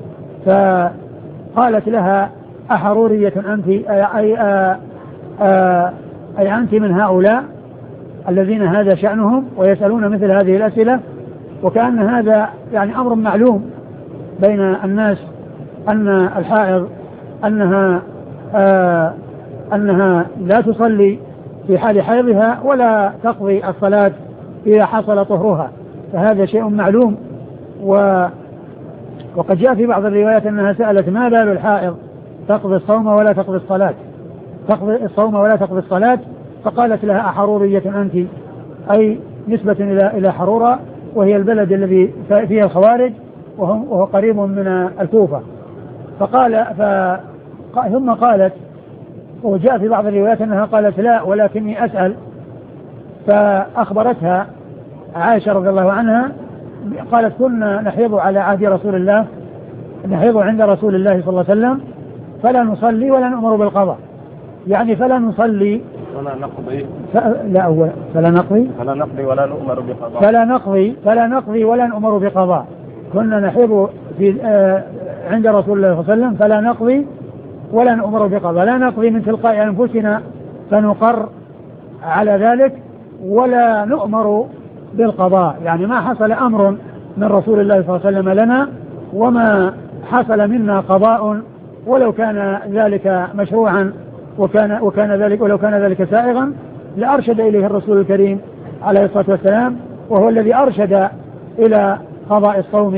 فقالت لها أحرورية أنت أي, أي, أي, أي أنت من هؤلاء الذين هذا شأنهم ويسألون مثل هذه الأسئلة. وكأن هذا يعني أمر معلوم بين الناس أن الحائض أنها آه أنها لا تصلي في حال حيضها ولا تقضي الصلاة إذا حصل طهرها فهذا شيء معلوم. و وقد جاء في بعض الروايات أنها سألت ما بال الحائض تقضي الصوم ولا تقضي الصلاة تقضي الصوم ولا تقضي الصلاة فقالت لها أحرورية أنت أي نسبة إلى إلى حرورة وهي البلد الذي فيه الخوارج وهو قريب من الكوفة. فقال ف... ثم قالت وجاء في بعض الروايات أنها قالت لا ولكني أسأل فأخبرتها عائشة رضي الله عنها قالت كنا نحيض على عهد رسول الله نحيض عند رسول الله صلى الله عليه وسلم فلا نصلي ولا نؤمر بالقضاء يعني فلا نصلي ولا نقضي ف... لا أول فلا نقضي فلا نقضي ولا نؤمر بقضاء فلا نقضي فلا نقضي ولا نؤمر بقضاء كنا نحيض في آه عند رسول الله صلى الله عليه وسلم فلا نقضي ولا نؤمر بقضاء لا نقضي من تلقاء أنفسنا فنقر على ذلك ولا نؤمر بالقضاء يعني ما حصل أمر من رسول الله صلى الله عليه وسلم لنا وما حصل منا قضاء ولو كان ذلك مشروعا وكان وكان ذلك ولو كان ذلك سائغا لأرشد إليه الرسول الكريم عليه الصلاة والسلام وهو الذي أرشد إلى قضاء الصوم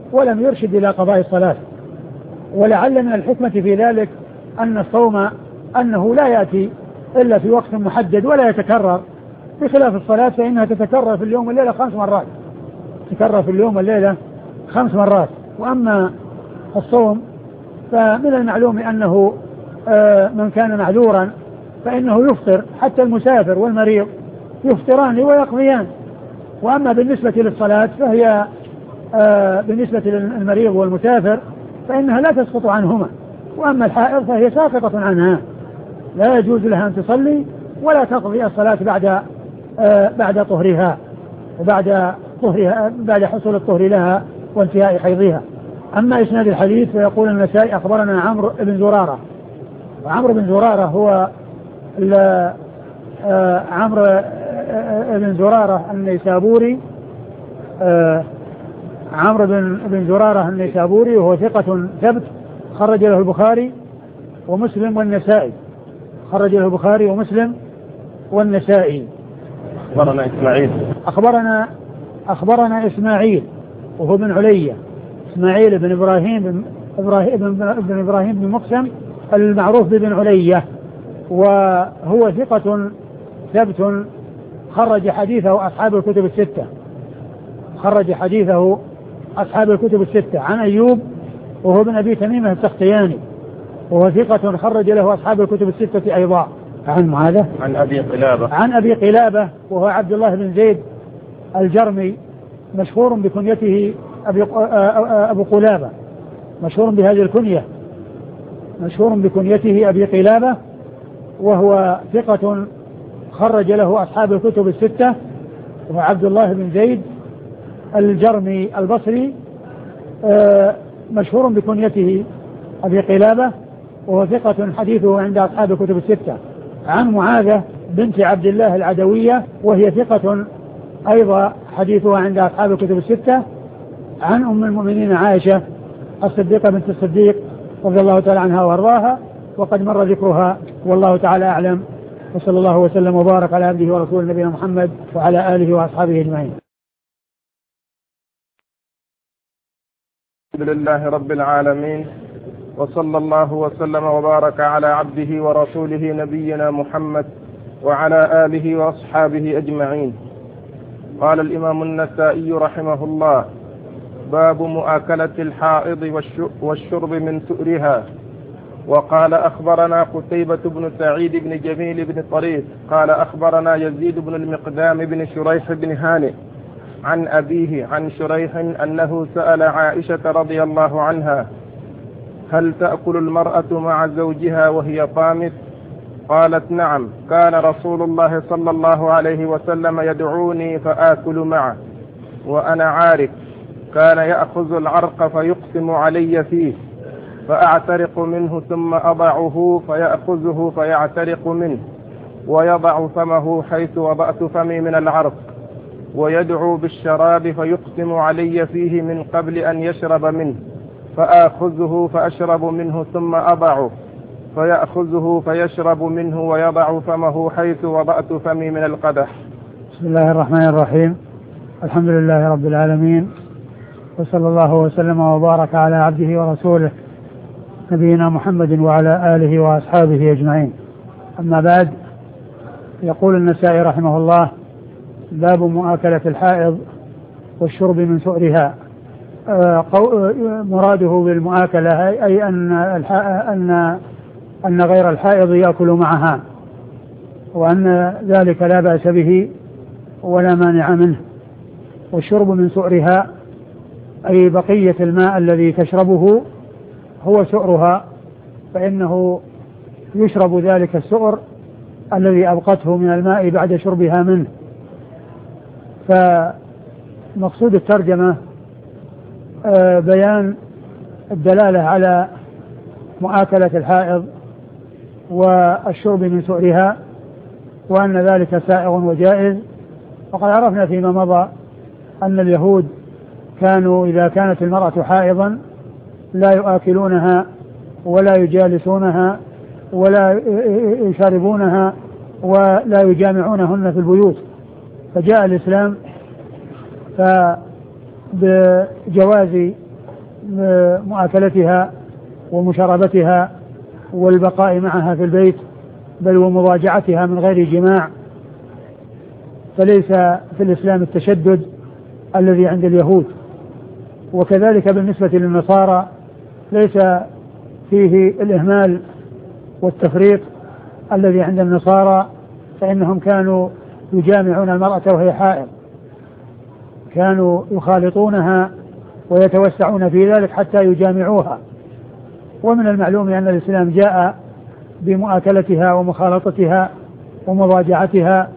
ولم يرشد إلى قضاء الصلاة. ولعل من الحكمة في ذلك أن الصوم أنه لا يأتي إلا في وقت محدد ولا يتكرر، بخلاف الصلاة فإنها تتكرر في اليوم والليلة خمس مرات تتكرر في اليوم والليلة خمس مرات. وأما الصوم فمن المعلوم أنه من كان معذورا فإنه يفطر، حتى المسافر والمريض يفطران ويقضيان. وأما بالنسبة للصلاة فهي بالنسبة للمريض والمسافر فإنها لا تسقط عنهما، وأما الحائض فهي ساقطة عنها، لا يجوز لها أن تصلي ولا تقضي الصلاة بعد بعد طهرها وبعد طهرها بعد حصول الطهر لها وانتهاء حيضها. أما إسناد الحديث فيقول النسائي أخبرنا عمرو بن زرارة، وعمرو بن زرارة هو عمرو بن زرارة النيسابوري عمرو بن بن زرارة النيسابوري، وهو ثقة ثبت خرج له البخاري ومسلم والنسائي خرج له البخاري ومسلم والنسائي. أخبرنا إسماعيل أخبرنا أخبرنا إسماعيل وهو بن علية، إسماعيل بن إبراهيم بن إبراهيم بن إبراهيم بن مقسم المعروف بن علية، وهو ثقة ثبت خرج حديثه أصحاب الكتب الستة خرج حديثه أصحاب الكتب الستة عن أيوب وهو بن أبي تميمة السختياني، وهو ثقة خرج له أصحاب الكتب الستة أيضا. عن معاذ عن أبي قلابة عن أبي قلابة وهو عبد الله بن زيد الجرمي، مشهور بكنيته أبي أبو قلابة، مشهور بهذه الكنية مشهور بكنيته أبي قلابة، وهو ثقة خرج له أصحاب الكتب الستة، وهو عبد الله بن زيد الجرمي البصري، مشهور بكنيته أبي قلابة، وهو ثقة حديثه عند أصحاب الكتب الستة. عن معاذة بنت عبد الله العدوية، وهي ثقة أيضا حديثها عند أصحاب الكتب الستة. عن أم المؤمنين عائشة الصديقة بنت الصديق رضي الله تعالى عنها وارضاها، وقد مر ذكرها والله تعالى أعلم، وصلى الله وسلم وبارك على عبده ورسوله نبينا محمد وعلى آله وأصحابه أجمعين. الحمد لله رب العالمين، وصلى الله وسلم وبارك على عبده ورسوله نبينا محمد وعلى آله وأصحابه أجمعين. قال الإمام النسائي رحمه الله: باب مؤاكلة الحائض والشرب من سؤرها. وقال أخبرنا قتيبة بن سعيد بن جميل بن طريف قال أخبرنا يزيد بن المقدام بن شريح بن هانئ عن أبيه عن شريح أنه سأل عائشة رضي الله عنها: هل تأكل المرأة مع زوجها وهي طامث؟ قالت: نعم، كان رسول الله صلى الله عليه وسلم يدعوني فآكل معه وأنا عارف، كان يأخذ العرق فيقسم علي فيه فأعترق منه ثم أضعه فيأخذه فيعترق منه ويضع فمه حيث وضعت فمي من العرق، ويدعو بالشراب فيقسم علي فيه من قبل أن يشرب منه فآخذه فأشرب منه ثم أضعه فيأخذه فيشرب منه ويضع فمه حيث وضعت فمي من القدح. بسم الله الرحمن الرحيم، الحمد لله رب العالمين، وصلى الله وسلم وبارك على عبده ورسوله نبينا محمد وعلى آله وأصحابه أجمعين. أما بعد، يقول النسائي رحمه الله: باب مؤاكلة الحائض والشرب من سؤرها. مراده بالمؤاكلة أي أن أن أن غير الحائض يأكل معها، وأن ذلك لا بأس به ولا مانع منه. والشرب من سؤرها أي بقية الماء الذي تشربه هو سؤرها، فإنه يشرب ذلك السؤر الذي أبقته من الماء بعد شربها منه. فمقصود الترجمة بيان الدلالة على مؤاكلة الحائض والشرب من سؤرها، وأن ذلك سائغ وجائز. وقد عرفنا فيما مضى أن اليهود كانوا إذا كانت المرأة حائضا لا يؤكلونها ولا يجالسونها ولا يشاربونها ولا يجامعونهن في البيوت، فجاء الإسلام فبجواز مؤاكلتها ومشاربتها والبقاء معها في البيت، بل ومضاجعتها من غير جماع. فليس في الإسلام التشدد الذي عند اليهود. وكذلك بالنسبة للنصارى ليس فيه الإهمال والتفريط الذي عند النصارى، فإنهم كانوا يجامعون المرأة وهي حائض، كانوا يخالطونها ويتوسعون في ذلك حتى يجامعوها. ومن المعلوم أن الإسلام جاء بمؤاكلتها ومخالطتها ومضاجعتها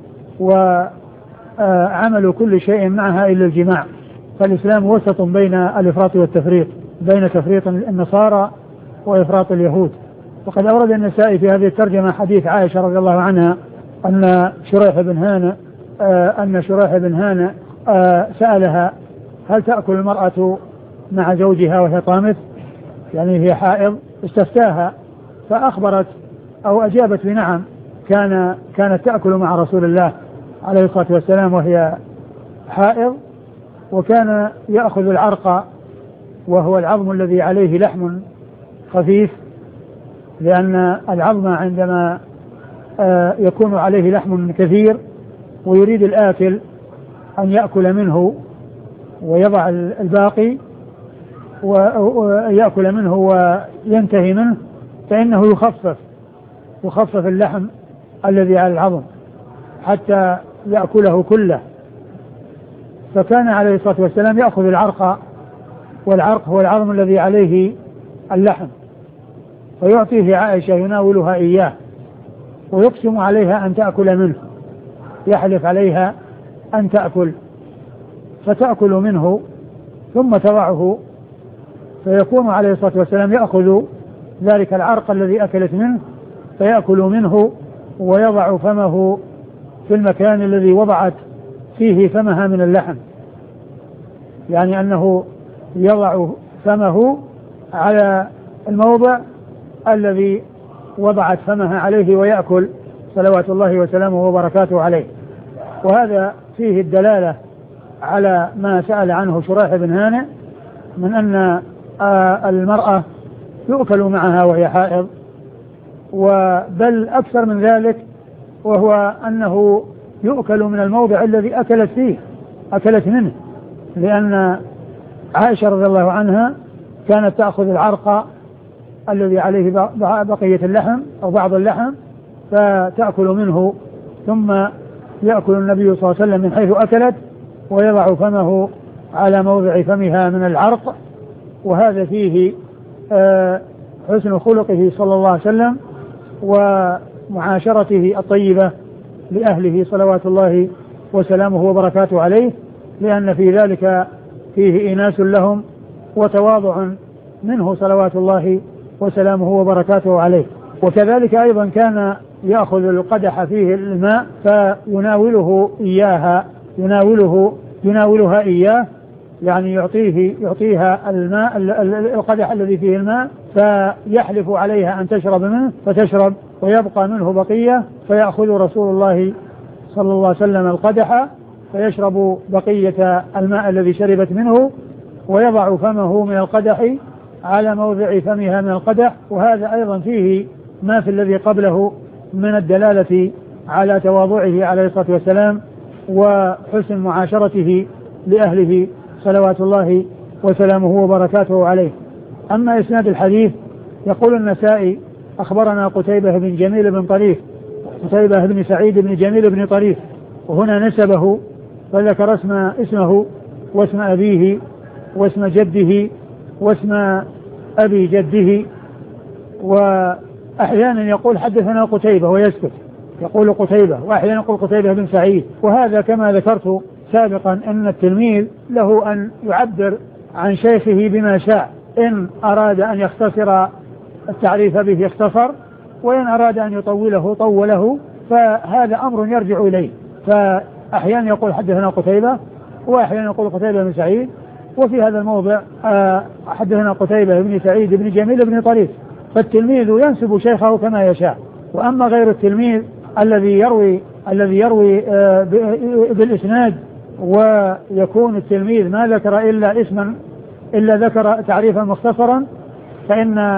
وعمل كل شيء معها إلا الجماع. فالإسلام وسط بين الإفراط والتفريط، بين تفريط النصارى وإفراط اليهود. وقد أورد النسائي في هذه الترجمة حديث عائشة رضي الله عنها أن شريح بن هانئ أن شريح بن هانئ سألها: هل تأكل المرأة مع زوجها وهي طامث؟ يعني هي حائض. استفتاها فأخبرت أو أجابت بنعم، كان كانت تأكل مع رسول الله عليه الصلاة والسلام وهي حائض، وكان يأخذ العرق وهو العظم الذي عليه لحم خفيف، لأن العظم عندما يكون عليه لحم كثير ويريد الآكل أن يأكل منه ويضع الباقي ويأكل منه وينتهي منه، فإنه يخفف يخفف اللحم الذي على العظم حتى يأكله كله. فكان عليه الصلاة والسلام يأخذ العرق، والعرق هو العظم الذي عليه اللحم، فيعطيه عائشة يناولها إياه ويقسم عليها أن تأكل منه، يحلف عليها أن تأكل، فتأكل منه ثم تضعه، فيكون عليه الصلاة والسلام يأخذ ذلك العرق الذي أكلت منه فيأكل منه ويضع فمه في المكان الذي وضعت فيه فمها من اللحم، يعني أنه يضع فمه على الموضع الذي وضعت فمها عليه ويأكل صلوات الله وسلامه وبركاته عليه. وهذا فيه الدلالة على ما سأل عنه شريح بن هانئ من أن المرأة يؤكل معها وهي حائض، وبل أكثر من ذلك، وهو أنه يؤكل من الموضع الذي أكلت فيه أكلت منه، لأن عائشة رضي الله عنها كانت تأخذ العرق الذي عليه بقية اللحم أو بعض اللحم فتأكل منه، ثم يأكل النبي صلى الله عليه وسلم من حيث أكلت ويضع فمه على موضع فمها من العرق. وهذا فيه حسن خلقه صلى الله عليه وسلم ومعاشرته الطيبة لأهله صلوات الله وسلامه وبركاته عليه، لأن في ذلك فيه إناس لهم وتواضع منه صلوات الله وسلامه وبركاته عليه. وكذلك أيضا كان يأخذ القدح فيه الماء فيناوله إياها يناوله يناولها إياه، يعني يعطيه يعطيها الماء القدح الذي فيه الماء، فيحلف عليها أن تشرب منه فتشرب ويبقى منه بقية، فيأخذ رسول الله صلى الله عليه وسلم القدح فيشرب بقية الماء الذي شربت منه ويضع فمه من القدح على موضع فمها من القدح. وهذا أيضا فيه ما في الذي قبله من الدلالة على تواضعه عليه الصلاة والسلام وحسن معاشرته لأهله صلوات الله وسلامه وبركاته عليه. أما إسناد الحديث يقول النسائي: أخبرنا قتيبة بن جميل بن طريف قتيبة بن سعيد بن جميل بن طريف، وهنا نسبه فذكر اسم اسمه واسم أبيه واسم جده واسم أبي جده، وأحيانا يقول حدثنا قتيبة ويسكت، يقول قتيبة، وأحيانا يقول قتيبة بن سعيد. وهذا كما ذكرت سابقا أن التلميذ له أن يعبر عن شيخه بما شاء، إن أراد أن يختصر التعريف به اختصر، وإن أراد أن يطوله طوله، فهذا أمر يرجع إليه. فأحيانا يقول حدثنا قتيبة وأحيانا يقول قتيبة بن سعيد، وفي هذا الموضع حدثنا قتيبة بن سعيد بن جميل بن طريف. فالتلميذ ينسب شيخه كما يشاء. وأما غير التلميذ الذي يروي الذي يروي بالإسناد ويكون التلميذ ما ذكر إلا اسما إلا ذكر تعريفا مختصرا، فإن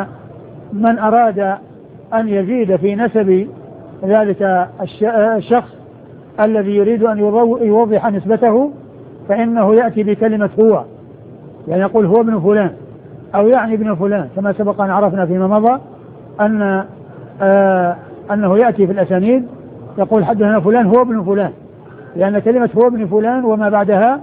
من أراد أن يزيد في نسب ذلك الشخص الذي يريد أن يوضح نسبته فإنه يأتي بكلمة هو، يعني يقول هو ابن فلان أو يعني ابن فلان، كما سبق أن عرفنا فيما مضى أن آه أنه يأتي في الأسانيد يقول حدثنا فلان هو ابن فلان، لأن كلمة هو ابن فلان وما بعدها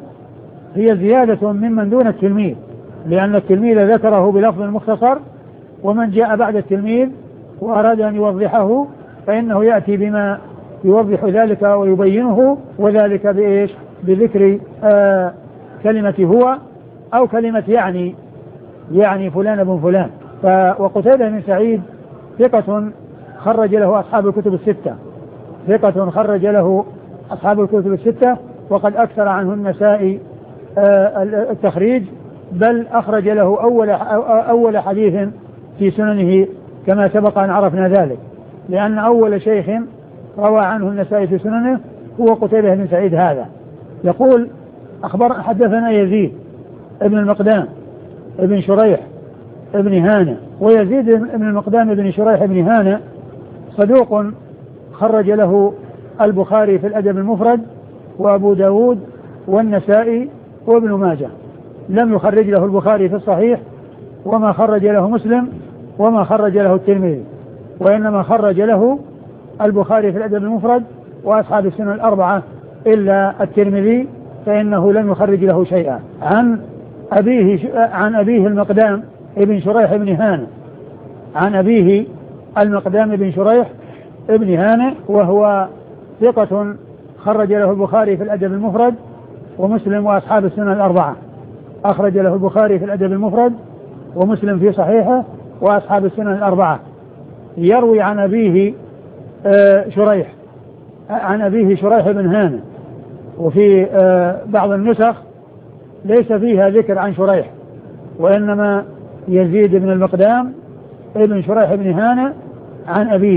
هي زيادة ممن دون التلميذ، لأن التلميذ ذكره بلفظ مختصر، ومن جاء بعد التلميذ وأراد أن يوضحه فإنه يأتي بما يوضح ذلك ويبينه، وذلك بإيش؟ بذكر آه كلمة هو أو كلمة يعني يعني فلان ابن فلان. وقتيبة بن سعيد ثقة خرج له أصحاب الكتب الستة، ثقة خرج له أصحاب الكتب الستة، وقد أكثر عنه النسائي آه التخريج، بل أخرج له أول أول حديث في سننه كما سبق أن عرفنا ذلك، لأن أول شيخ روى عنه النسائي في سننه هو قتيبة بن سعيد هذا. يقول أخبر حدثنا يزيد ابن المقدام ابن شريح ابن هانة، ويزيد ابن المقدام ابن شريح ابن هانة صدوق خرج له البخاري في الأدب المفرد وأبو داود والنسائي وابن ماجه، لم يخرج له البخاري في الصحيح وما خرج له مسلم وما خرج له الترمذي، وإنما خرج له البخاري في الأدب المفرد وأصحاب السنن الأربعة إلا الترمذي فإنه لم يخرج له شيئا. عن أبيه عن أبيه المقدام ابن شريح ابن هانة، عن أبيه المقدام ابن شريح ابن هانة، وهو ثقة خرج له البخاري في الأدب المفرد ومسلم وأصحاب السنن الأربعة، أخرج له البخاري في الأدب المفرد ومسلم في صحيحه وأصحاب السنن الأربعة. يروي عن أبيه آه شريح عن أبيه شريح بن هانة، وفي آه بعض النسخ ليس فيها ذكر عن شريح، وإنما يزيد بن المقدام ابن شريح بن هانة عن أبيه،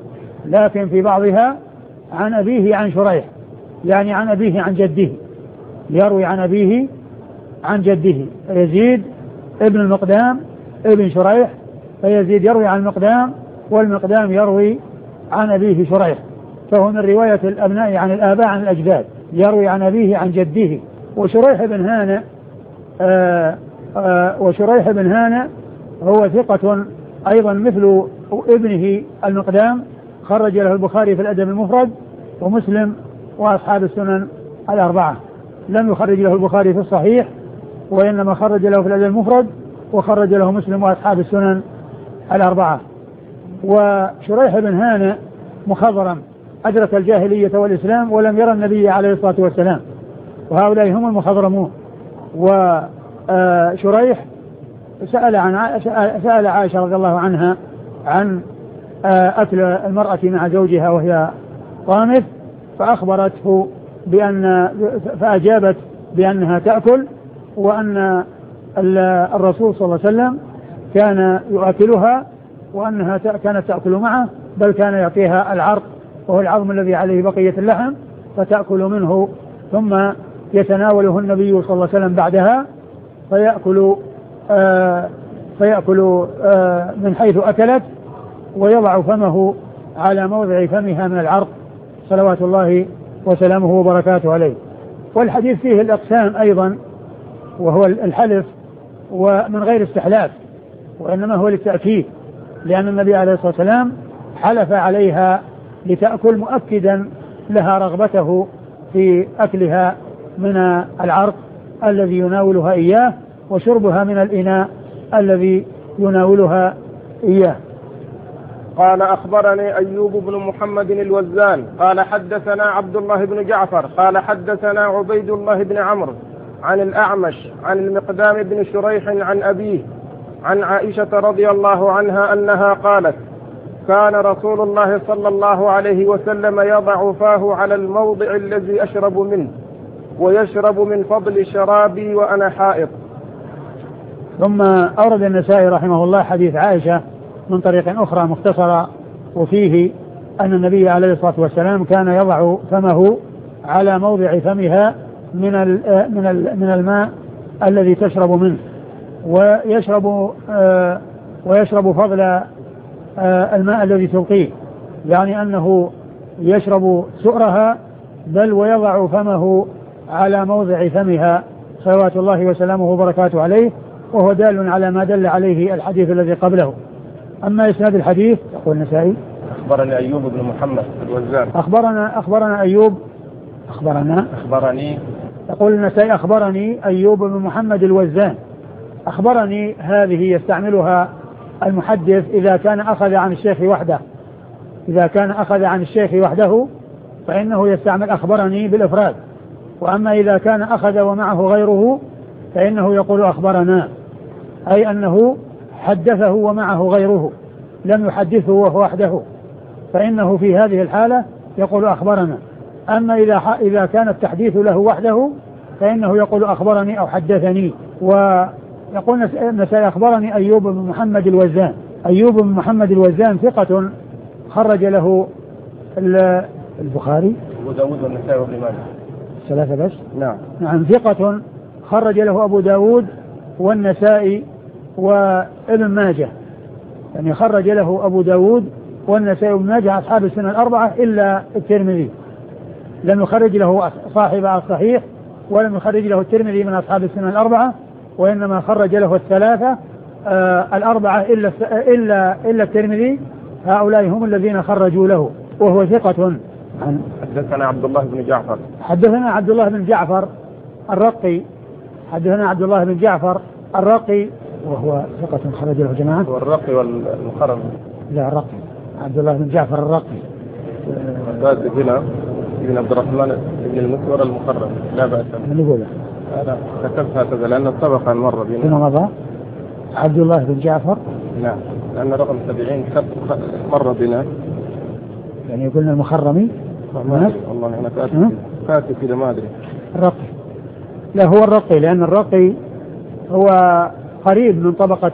لكن في بعضها عن أبيه عن شريح، يعني عن أبيه عن جده، يروي عن أبيه عن جده. يزيد ابن المقدام ابن شريح، فيزيد يروي عن المقدام والمقدام يروي عن أبيه شريح، فهو من رواية الأبناء عن الآباء عن الأجداد، يروي عن أبيه عن جده. وشريح بن هانة آآ آآ وشريح بن هانة هو ثقة أيضا مثل ابنه المقدام، خرج له البخاري في الأدب المفرد ومسلم وأصحاب السنن الأربعة، لم يخرج له البخاري في الصحيح وإنما خرج له في الأدب المفرد وخرج له مسلم وأصحاب السنن الأربعة. وشريح بن هانة مخضرم أدرك الجاهلية والإسلام ولم يرى النبي عليه الصلاة والسلام، وهؤلاء هم المخضرمون. وشريح سأل عن سأل عائشة رضي الله عنها عن أكل المرأة مع زوجها وهي قامت، فأخبرته بأن فأجابت بأنها تأكل، وأن الرسول صلى الله عليه وسلم كان يؤكلها وأنها كانت تأكل معه، بل كان يعطيها العرق وهو العظم الذي عليه بقية اللحم، فتأكل منه ثم يتناوله النبي صلى الله عليه وسلم بعدها فيأكل آه فيأكل آه من حيث أكلت، ويضع فمه على موضع فمها من العرق صلوات الله وسلامه وبركاته عليه. والحديث فيه الأقسام أيضا، وهو الحلف ومن غير استحلاف، وإنما هو للتأكيد، لأن النبي عليه الصلاة والسلام حلف عليها لتأكل مؤكدا لها رغبته في أكلها من العرق الذي يناولها إياه وشربها من الإناء الذي يناولها إياه. قال أخبرني أيوب بن محمد الوزان قال حدثنا عبد الله بن جعفر قال حدثنا عبيد الله بن عمرو عن الأعمش عن المقدام بن شريح عن أبيه عن عائشة رضي الله عنها أنها قالت: كان رسول الله صلى الله عليه وسلم يضع فاه على الموضع الذي أشرب منه ويشرب من فضل شرابي وأنا حائض. ثم أورد النسائي رحمه الله حديث عائشة من طريق أخرى مختصرة، وفيه أن النبي عليه الصلاة والسلام كان يضع فمه على موضع فمها من من من الماء الذي تشرب منه، ويشرب آه ويشرب فضل آه الماء الذي تلقيه، يعني أنه يشرب سؤرها بل ويضع فمه على موضع فمها صلوات الله وسلامه وبركاته عليه، وهو دال على ما دل عليه الحديث الذي قبله. أما إسناد الحديث يقول النسائي أخبرني أيوب بن محمد الوزان أخبرنا أخبرنا أيوب أخبرنا أخبرني يقول النسائي أخبرني أيوب بن محمد الوزان. أخبرني هذه يستعملها المحدث إذا كان أخذ عن الشيخ وحده، إذا كان أخذ عن الشيخ وحده فإنه يستعمل أخبرني بالإفراد، وأما إذا كان أخذ ومعه غيره فإنه يقول أخبرنا، أي أنه حدثه ومعه غيره لم يحدثه وهو وحده، فإنه في هذه الحالة يقول أخبرنا. أما إذا إذا كان التحديث له وحده فإنه يقول أخبرني أو حدثني. ويقول النسائي أخبرني أيوب بن محمد الوزان. أيوب بن محمد الوزان ثقة خرج له البخاري وداود والنسائي وابن ماجه ثلاثة بس. نعم نعم ثقة خرج له أبو داود والنسائي وابن ماجه، يعني خرج له أبو داود والنسائي وابن ماجه أصحاب السنة الأربعة إلا الترمذي، لم يخرج له صاحب الصحيح ولم يخرج له الترمذي من أصحاب السنة الأربعة، وإنما خرج له الثلاثة آه الأربعة إلا إلا إلا الترمذي، هؤلاء هم الذين خرجوا له، وهو ثقة. عن حدثنا عبد الله بن جعفر حدثنا عبد الله بن جعفر الرقي حدثنا عبد الله بن جعفر الرقي وهو ثقة خرج له جماعة. والرقي والمخرم لا الرقي عبد الله بن جعفر الرقي هذا هنا ابن عبد الرحمن ابن المسور المخرم لا بأس. من يقوله؟ أنا كتبت هكذا لأن السبق مر بنا. هنا مضى عبد الله بن جعفر. نعم لأن رقم سبعين مر بنا. يعني يقولنا المخرمي. والله أنا كاتب كاتب كذا ما أدري. الرقي لا هو الرقي، لأن الرقي هو قريب من طبقة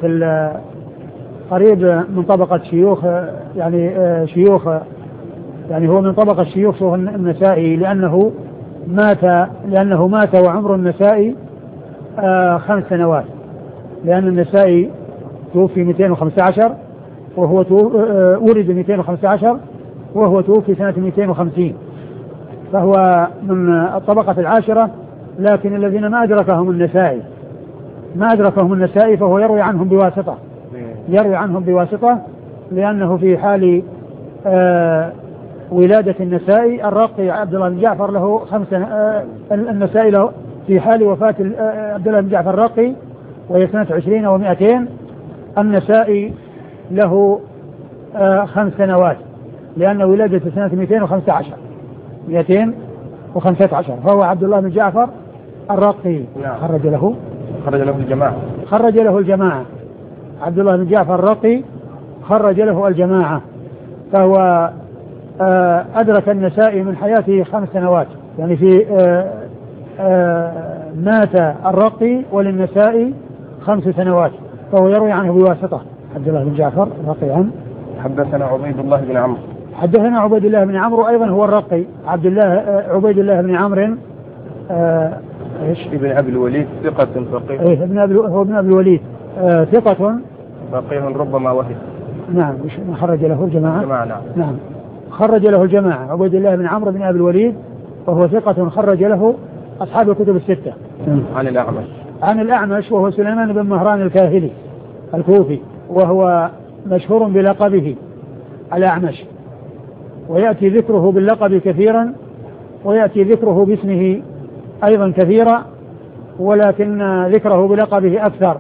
قريب من طبقة شيوخ، يعني شيوخ يعني هو من طبقة شيوخ النسائي، لأنه مات لأنه مات وعمر النسائي خمس سنوات، لأن النسائي توفي مئتين وخمسة عشر وهو ولد مئتين وخمسة عشر وهو توفي سنة مئتين وخمسين، فهو من الطبقة العاشرة، لكن الذين ما أدركهم النسائي ما أدركهم النسائي فهو يروي عنهم بواسطة يروي عنهم بواسطة لأنه في حال آه ولادة النسائي الرقي عبد الله بن جعفر له خمسة آه النسائي له في حال وفاة آه عبد الله بن جعفر الرقي وهي سنة عشرين ومئتين، النسائي له آه خمس سنوات لأن ولادة سنة مئتين وخمسة عشر مئتين وخمسة عشر، فهو عبد الله بن جعفر الرقي. خرج له خرج له الجماعة خرج له الجماعة عبد الله بن جعفر الرقي خرج له الجماعة، فهو آه أدرك النسائي من حياته خمس سنوات، يعني في آه آه مات الرقي وللنسائي خمس سنوات، فهو يروي عنه بواسطة. عبد الله بن جعفر الرقي عن حدثنا عبيد الله بن عمرو حدثنا عبيد الله بن عمرو أيضا هو الرقي عبد الله آه عبيد الله بن عمرو آه ايش ابن ابي الوليد ثقة فقيه. ايه ابن ابي هو ابن ابي الوليد آه ثقة فقيه ربما وهم. نعم خرج له الجماعة. الجماعة نعم. نعم خرج له الجماعة عبيد الله بن عمرو بن ابي الوليد وهو ثقة خرج له أصحاب الكتب الستة. عن الأعمش عن الأعمش وهو سليمان بن مهران الكاهلي الكوفي، وهو مشهور بلقبه الأعمش، ويأتي ذكره باللقب كثيرا ويأتي ذكره باسمه أيضا كثيرا، ولكن ذكره بلقبه أكثر.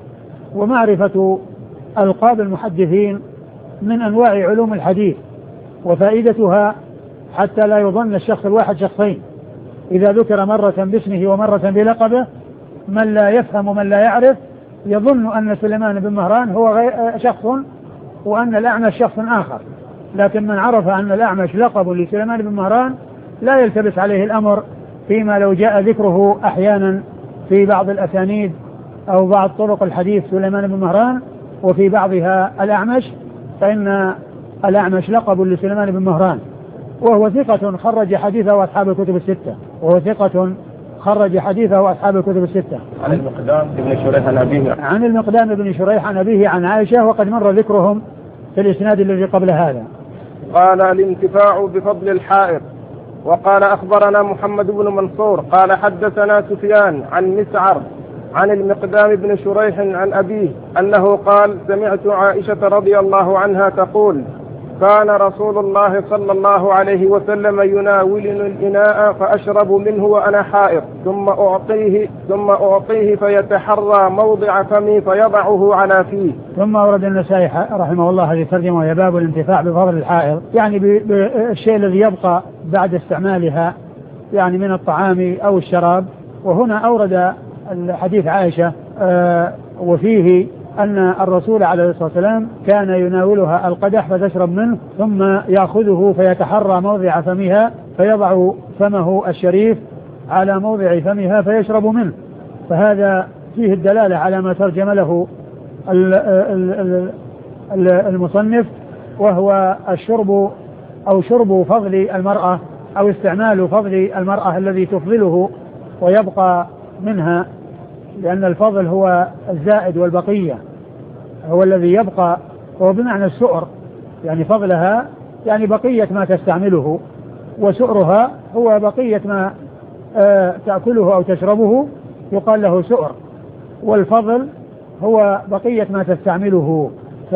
ومعرفة ألقاب المحدثين من أنواع علوم الحديث وفائدتها حتى لا يظن الشخص الواحد شخصين، إذا ذكر مرة باسمه ومرة بلقبه من لا يفهم ومن لا يعرف يظن أن سليمان بن مهران هو شخص وأن الأعمش شخص آخر، لكن من عرف أن الأعمش لقب لسليمان بن مهران لا يلتبس عليه الأمر فيما لو جاء ذكره أحيانا في بعض الأسانيد أو بعض طرق الحديث سليمان بن مهران وفي بعضها الأعمش، فإن الأعمش لقب لسليمان بن مهران، وهو ثقة خرج حديثه أصحاب الكتب الستة، وهو ثقة خرج حديثه أصحاب الكتب الستة. عن المقدام بن شريح عن أبيه عن المقدام بن شريح عن أبيه عن عائشة، وقد مر ذكرهم في الإسناد الذي قبل هذا. قال الانتفاع بفضل الحائط. وقال أخبرنا محمد بن منصور قال حدثنا سفيان عن مسعر عن المقدام بن شريح عن أبيه أنه قال سمعت عائشة رضي الله عنها تقول كان رسول الله صلى الله عليه وسلم يناولني الإناء فأشرب منه وأنا حائض ثم أعطيه ثم أعطيه فيتحرى موضع فمي فيضعه على فيه. ثم أورد النسائي رحمه الله هذه الترجمة وهي باب الانتفاع بفضل الحائض، يعني بالشيء الذي يبقى بعد استعمالها، يعني من الطعام أو الشراب. وهنا أورد الحديث عائشة آه وفيه أن الرسول عليه الصلاة والسلام كان يناولها القدح فتشرب منه ثم يأخذه فيتحرى موضع فمها فيضع فمه الشريف على موضع فمها فيشرب منه. فهذا فيه الدلالة على ما ترجم له المصنف، وهو الشرب أو شرب فضل المرأة أو استعمال فضل المرأة الذي تفضله ويبقى منها، لأن الفضل هو الزائد والبقية، هو الذي يبقى، هو بمعنى السؤر، يعني فضلها يعني بقية ما تستعمله، وسؤرها هو بقية ما آه تأكله أو تشربه يقال له سؤر، والفضل هو بقية ما تستعمله.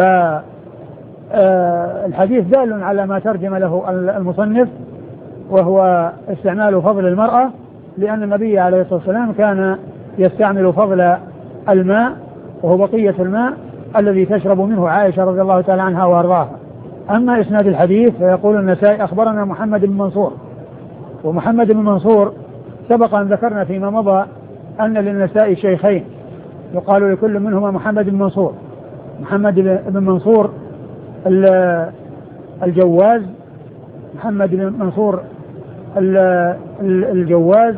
فالحديث دال على ما ترجم له المصنف، وهو استعمال فضل المرأة، لأن النبي عليه الصلاة والسلام كان يستعمل فضل الماء وهو بقية الماء الذي تشرب منه عائشة رضي الله تعالى عنها وارضاها. أما إسناد الحديث فيقول النسائي أخبرنا محمد بن منصور، ومحمد بن منصور سبق أن ذكرنا فيما مضى أن للنسائي شيخين يقال لكل منهما محمد بن منصور، محمد بن منصور الجواز، محمد بن منصور الجواز،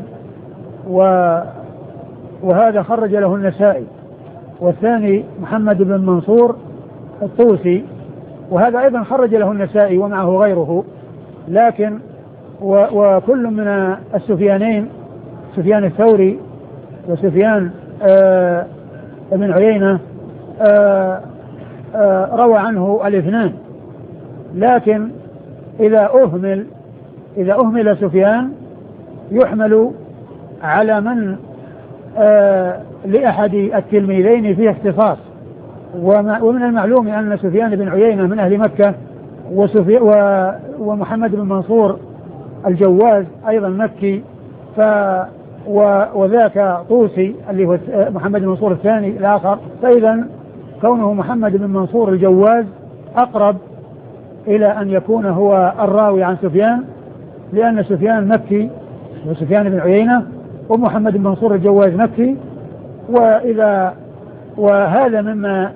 وهذا خرج له النسائي، والثاني محمد بن منصور الطوسي، وهذا أيضا خرج له النسائي ومعه غيره. لكن وكل من السفيانين، سفيان الثوري وسفيان آه بن عيينة آه آه روى عنه الاثنان، لكن إذا أهمل إذا أهمل سفيان يحمل على من آه لأحد التلميذين فيه اختصاص. ومن المعلوم أن سفيان بن عيينة من أهل مكة، ومحمد بن منصور الجواز أيضا مكي، ف وذاك طوسي اللي هو محمد بن منصور الثاني الآخر. فإذا كونه محمد بن منصور الجواز أقرب إلى أن يكون هو الراوي عن سفيان، لأن سفيان مكي وسفيان بن عيينة، ومحمد بن منصور الجواز مكي. وإذا وهذا مما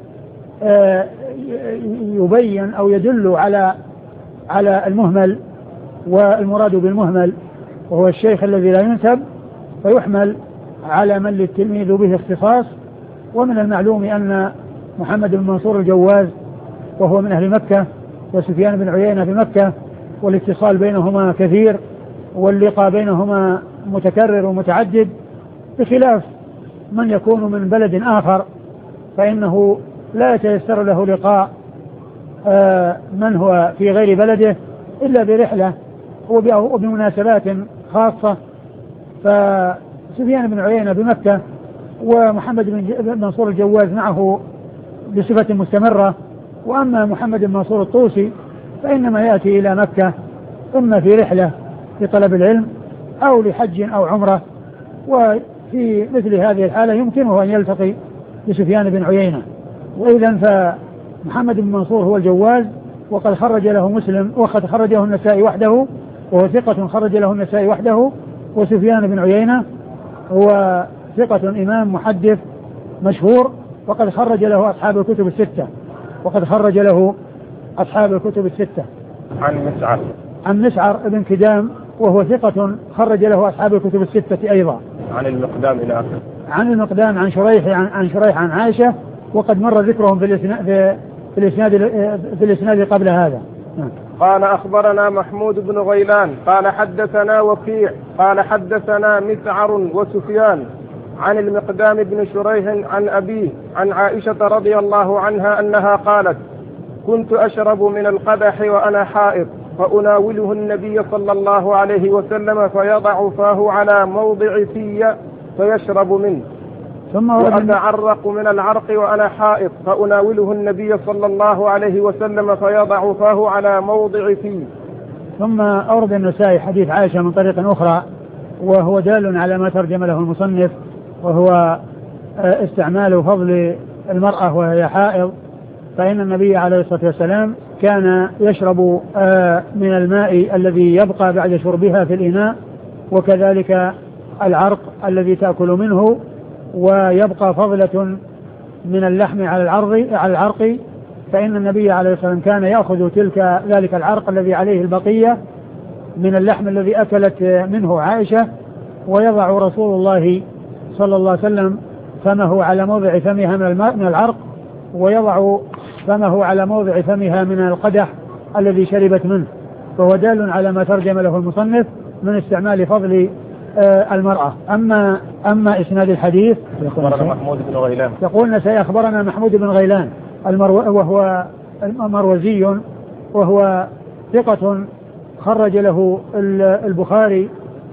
يبين أو يدل على على المهمل، والمراد بالمهمل وهو الشيخ الذي لا ينسب، فيحمل على من للتلميذ به اختصاص. ومن المعلوم أن محمد بن منصور الجواز وهو من أهل مكة، وسفيان بن عيينة في مكة، والاتصال بينهما كثير، واللقاء بينهما متكرر ومتعدد، بخلاف من يكون من بلد آخر فإنه لا يتيسر له لقاء من هو في غير بلده إلا برحلة وبمناسبات خاصة. فسفيان بن عيينة بمكة، ومحمد بن منصور الجواز معه بصفة مستمرة. وأما محمد بن منصور الطوسي فإنما يأتي إلى مكة إما في رحلة لطلب العلم أو لحج أو عمرة، وفي مثل هذه الحالة يمكنه أن يلتقي بسفيان بن عيينة. وإذا فمحمد بن منصور هو الجواز، وقد خرج له مسلم، وقد خرج له النسائي وحده، وهو ثقة خرج له النسائي وحده. وسفيان بن عيينة هو ثقة إمام محدث مشهور، وقد خرج له أصحاب الكتب الستة وقد خرج له أصحاب الكتب الستة. عن مسعر عن مسعر ابن كدام، وهو ثقة خرج له أصحاب الكتب الستة أيضا. عن المقدام إلى آخر. عن المقدام عن شريح عن, عن شريح عن عائشة، وقد مر ذكرهم في الإسناد في الإسناد في الإسناد قبل هذا. قال أخبرنا محمود بن غيلان قال حدثنا وكيع قال حدثنا مسعر وسفيان عن المقدام بن شريح عن أبيه عن عائشة رضي الله عنها أنها قالت: كنت أشرب من القدح وأنا حائض فأناوله النبي صلى الله عليه وسلم فيضع فاه على موضع في فيشرب منه، ثم وأتعرق من العرق وأنا حائض فأناوله النبي صلى الله عليه وسلم فيضع فاه على موضع فيه. ثم أورد النسائي حديث عائشة من طريق أخرى وهو دال على ما ترجم له المصنف، وهو استعمال فضل المرأة وهي حائض، فإن النبي عليه الصلاة والسلام كان يشرب من الماء الذي يبقى بعد شربها في الإناء، وكذلك العرق الذي تأكل منه، ويبقى فضلة من اللحم على العرض على العرق، فإن النبي عليه الصلاة والسلام كان يأخذ تلك ذلك العرق الذي عليه البقية من اللحم الذي أكلت منه عائشة، ويضع رسول الله صلى الله عليه وسلم فمه على موضع فمها من الماء من العرق، ويضع فمه على موضع فمها من القدح الذي شربت منه، فهو دال على ما ترجم له المصنف من استعمال فضل آه المرأة. أما أما إسناد الحديث أخبرنا محمود بن غيلان، يقول سيخبرنا محمود بن غيلان المرو وهو المروزي، وهو ثقة خرج له البخاري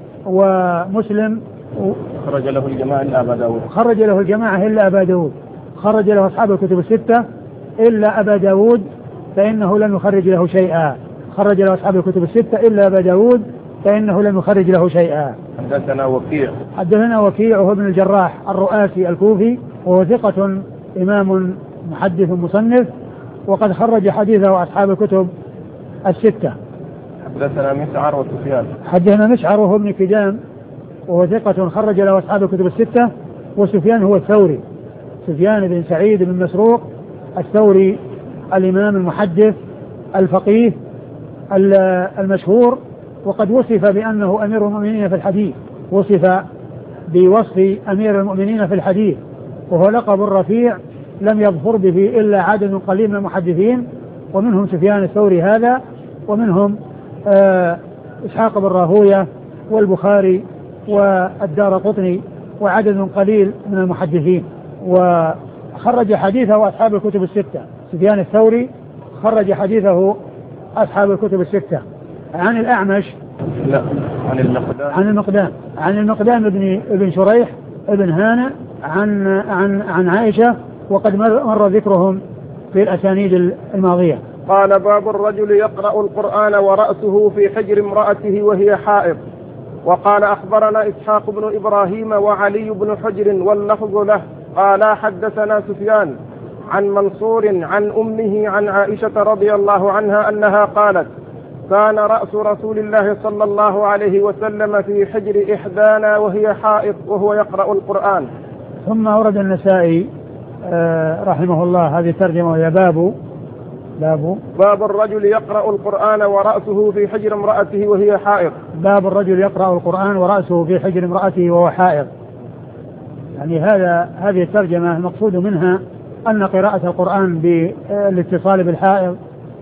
ومسلم، خرج له الجماعة إلا أبا داود خرج له الجماعة إلا أبا داود خرج له أصحاب الكتب الستة إلا أبا داود فإنه لم يخرج له شيئا خرج له أصحاب الكتب الستة إلا أبا داود فإنه لم يخرج له شيئا. حدثنا وكيع حدثنا وكيع وهو ابن الجراح الرؤاسي الكوفي، وهو ثقة إمام محدث مصنف، وقد خرج حديثه أصحاب الكتب الستة. حدثنا مسعر وسفيان حدثنا مسعر وهو ابن كدام وهو ثقة خرج له أصحاب الكتب الستة، وسفيان هو الثوري سفيان بن سعيد بن مسروق الثوري الإمام المحدث الفقيه المشهور، وقد وصف بأنه أمير المؤمنين في الحديث، وصف بوصف أمير المؤمنين في الحديث، وهو لقب رفيع لم يظفر به إلا عدد قليل من المحدثين، ومنهم سفيان الثوري هذا، ومنهم آه إسحاق بن راهوية والبخاري والدارقطني وعدد قليل من المحدثين. وخرج حديثه أصحاب الكتب الستة. سفيان الثوري خرج حديثه أصحاب الكتب الستة. عن الأعمش لا عن المقدام عن المقدام عن المقدام ابن ابن شريح ابن هانة عن عن عن عائشة، وقد مر ذكرهم في الأسانيد الماضية. قال: باب الرجل يقرأ القرآن ورأسه في حجر امرأته وهي حائض. وقال: أخبرنا إسحاق بن إبراهيم وعلي بن حجر واللفظ له قال: حدثنا سفيان عن منصور عن أمه عن عائشة رضي الله عنها أنها قالت: كان رأس رسول الله صلى الله عليه وسلم في حجر إحدانا وهي حائض وهو يقرأ القرآن. ثم أورد النسائي آه رحمه الله هذه الترجمة، وهي باب باب باب الرجل يقرأ القرآن ورأسه في حجر امرأته وهي حائض. باب الرجل يقرأ القرآن ورأسه في حجر امرأته وهو حائض. يعني هذا هذه الترجمة المقصود منها أن قراءة القرآن بالاتصال بالحائض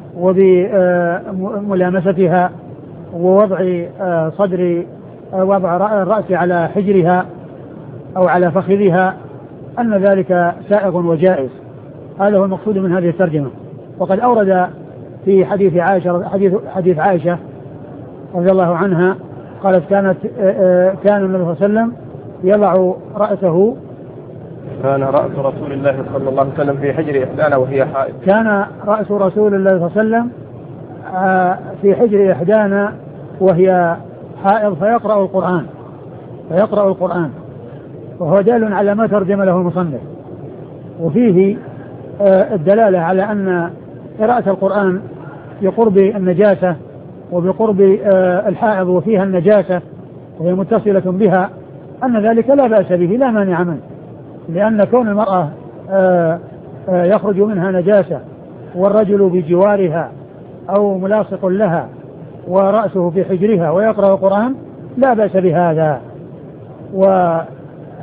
وبملامستها ووضع صدر وضع الرأس على حجرها أو على فخذها أن ذلك سائغ وجائز. هذا هو المقصود من هذه الترجمة. وقد أورد في حديث عائشة حديث حديث عائشة رضي الله عنها قالت: كانت كان النبي صلى الله عليه وسلم يضع رأسه كان رأس رسول الله صلى الله عليه وسلم في حجر إحدانا وهي حائض. كان رأس رسول الله صلى الله عليه وسلم في حجر إحدانا وهي حائض فيقرأ القرآن فيقرأ القرآن وهو دال على ما ترجم له المصنف. وفيه الدلالة على أن قراءة القرآن بقرب النجاسة وبقرب الحائض وفيها النجاسة وهي متصلة بها أن ذلك لا بأس به لا مانع منه، لأن كون المرأة يخرج منها نجاسة والرجل بجوارها أو ملاصق لها ورأسه في حجرها ويقرأ القرآن لا بأس بهذا.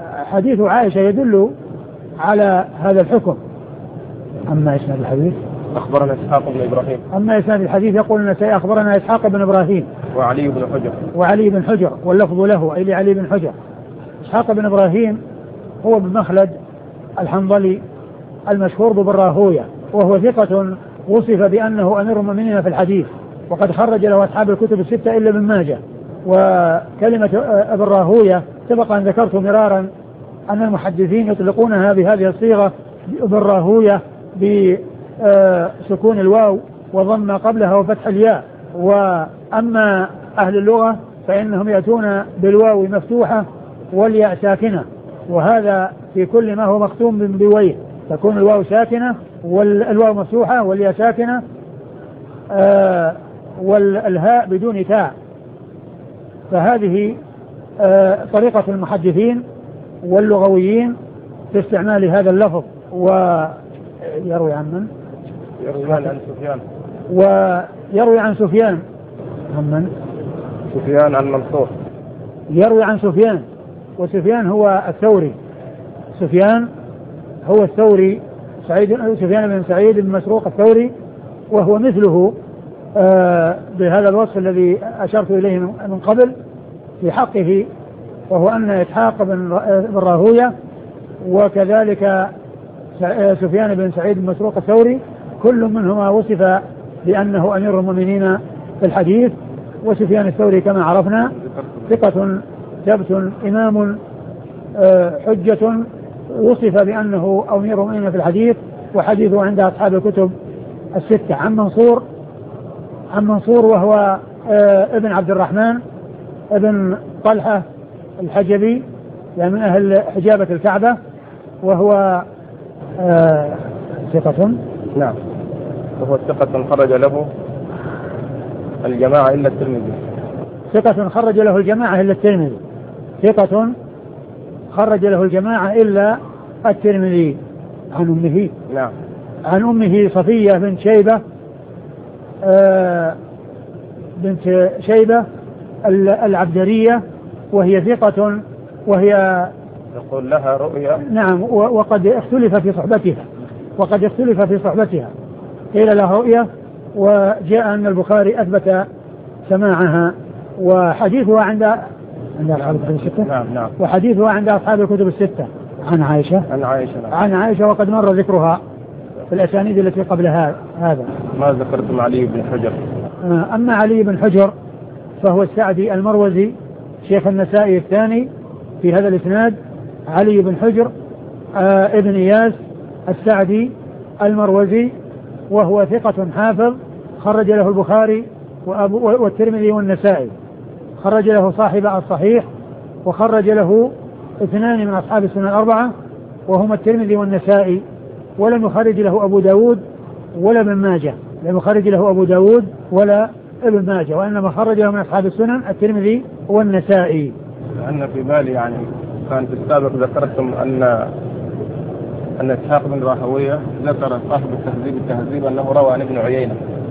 وحديث عائشة يدل على هذا الحكم. أما إسناد الحديث أخبرنا إسحاق بن إبراهيم. أما إسناد الحديث يقول النسائي أخبرنا إسحاق بن إبراهيم وعلي بن حجر وعلي بن حجر واللفظ له أي لعلي بن حجر. إسحاق بن إبراهيم هو بن مخلد الحنظلي المشهور ببراهوية، وهو ثقة وصف بأنه أمير المؤمنين في الحديث، وقد خرج له أصحاب الكتب الستة إلا ابن ماجه. وكلمة براهوية سبق أن ذكرت مرارا أن المحدثين يطلقونها بهذه الصيغة براهوية بسكون الواو وضم قبلها وفتح الياء. وأما أهل اللغة فإنهم يأتون بالواو مفتوحة والياء ساكنة، وهذا في كل ما هو مختوم بويه تكون الواو ساكنة والواو مفتوحة والياء ساكنة آه والهاء بدون تاء. فهذه آه طريقة المحدثين واللغويين في استعمال هذا اللفظ. ويروي عن من؟ يروي عن سفيان. ويروي عن سفيان عن من؟ سفيان عن منصور. يروي عن سفيان، وسفيان هو الثوري. سفيان هو الثوري سعيد سفيان بن سعيد بن مسروق الثوري، وهو مثله آه بهذا الوصف الذي أشرت إليه من قبل في حقه، وهو أن إسحاق بن راهوية وكذلك سفيان بن سعيد بن مسروق الثوري كل منهما وصف بأنه أمير المؤمنين في الحديث. وسفيان الثوري كما عرفنا ثقة ثبت إمام آه حجة وصف بأنه أمير المؤمنين في الحديث، وحديثه عند أصحاب الكتب الستة. عن منصور عن منصور وهو آه ابن عبد الرحمن ابن طلحة الحجبي، يعني من أهل حجابة الكعبة، وهو آه ثقة. نعم، وهو ثقة خرج له الجماعة إلا الترمذي. ثقة خرج له الجماعة إلا الترمذي. ثقة خرج له الجماعة إلا الترمذي. عن أمه. نعم. عن أمه صفية بنت شيبة آه بنت شيبة العبدرية، وهي ثقة، وهي يقول لها رؤيا. نعم، وقد اختلف في صحبتها وقد اختلف في صحبتها قيل لها رؤيا، وجاء أن البخاري أثبت سماعها، وحديثها عند عند أصحاب الكتب الستة. نعم نعم. وحديثها عند أصحاب الكتب الستة. عن عائشة. عن عائشة. نعم. عن عائشة وقد مر ذكرها في الأسانيد التي قبل هذا. ما ذكرتم علي بن حجر. أما علي بن حجر فهو السعدي المروزي شيخ النسائي الثاني في هذا الإسناد. علي بن حجر آه ابن إياس السعدي المروزي، وهو ثقة حافظ خرج له البخاري والترمذي والنسائي. خرج له صاحب الصحيح، وخرج له اثنان من أصحاب السنن الأربعة وهما الترمذي والنسائي، ولم يخرج له أبو داود ولا ابن ماجه. لم يخرج له أبو داود ولا ابن ماجه، وإنما خرج له من أصحاب السنن الترمذي والنسائي. لأن في بالي يعني كان في السابق ذكرتم أن أن إسحاق بن راهوية ذكر صاحب التهذيب التهذيب أنه روى عن ابن عيينة.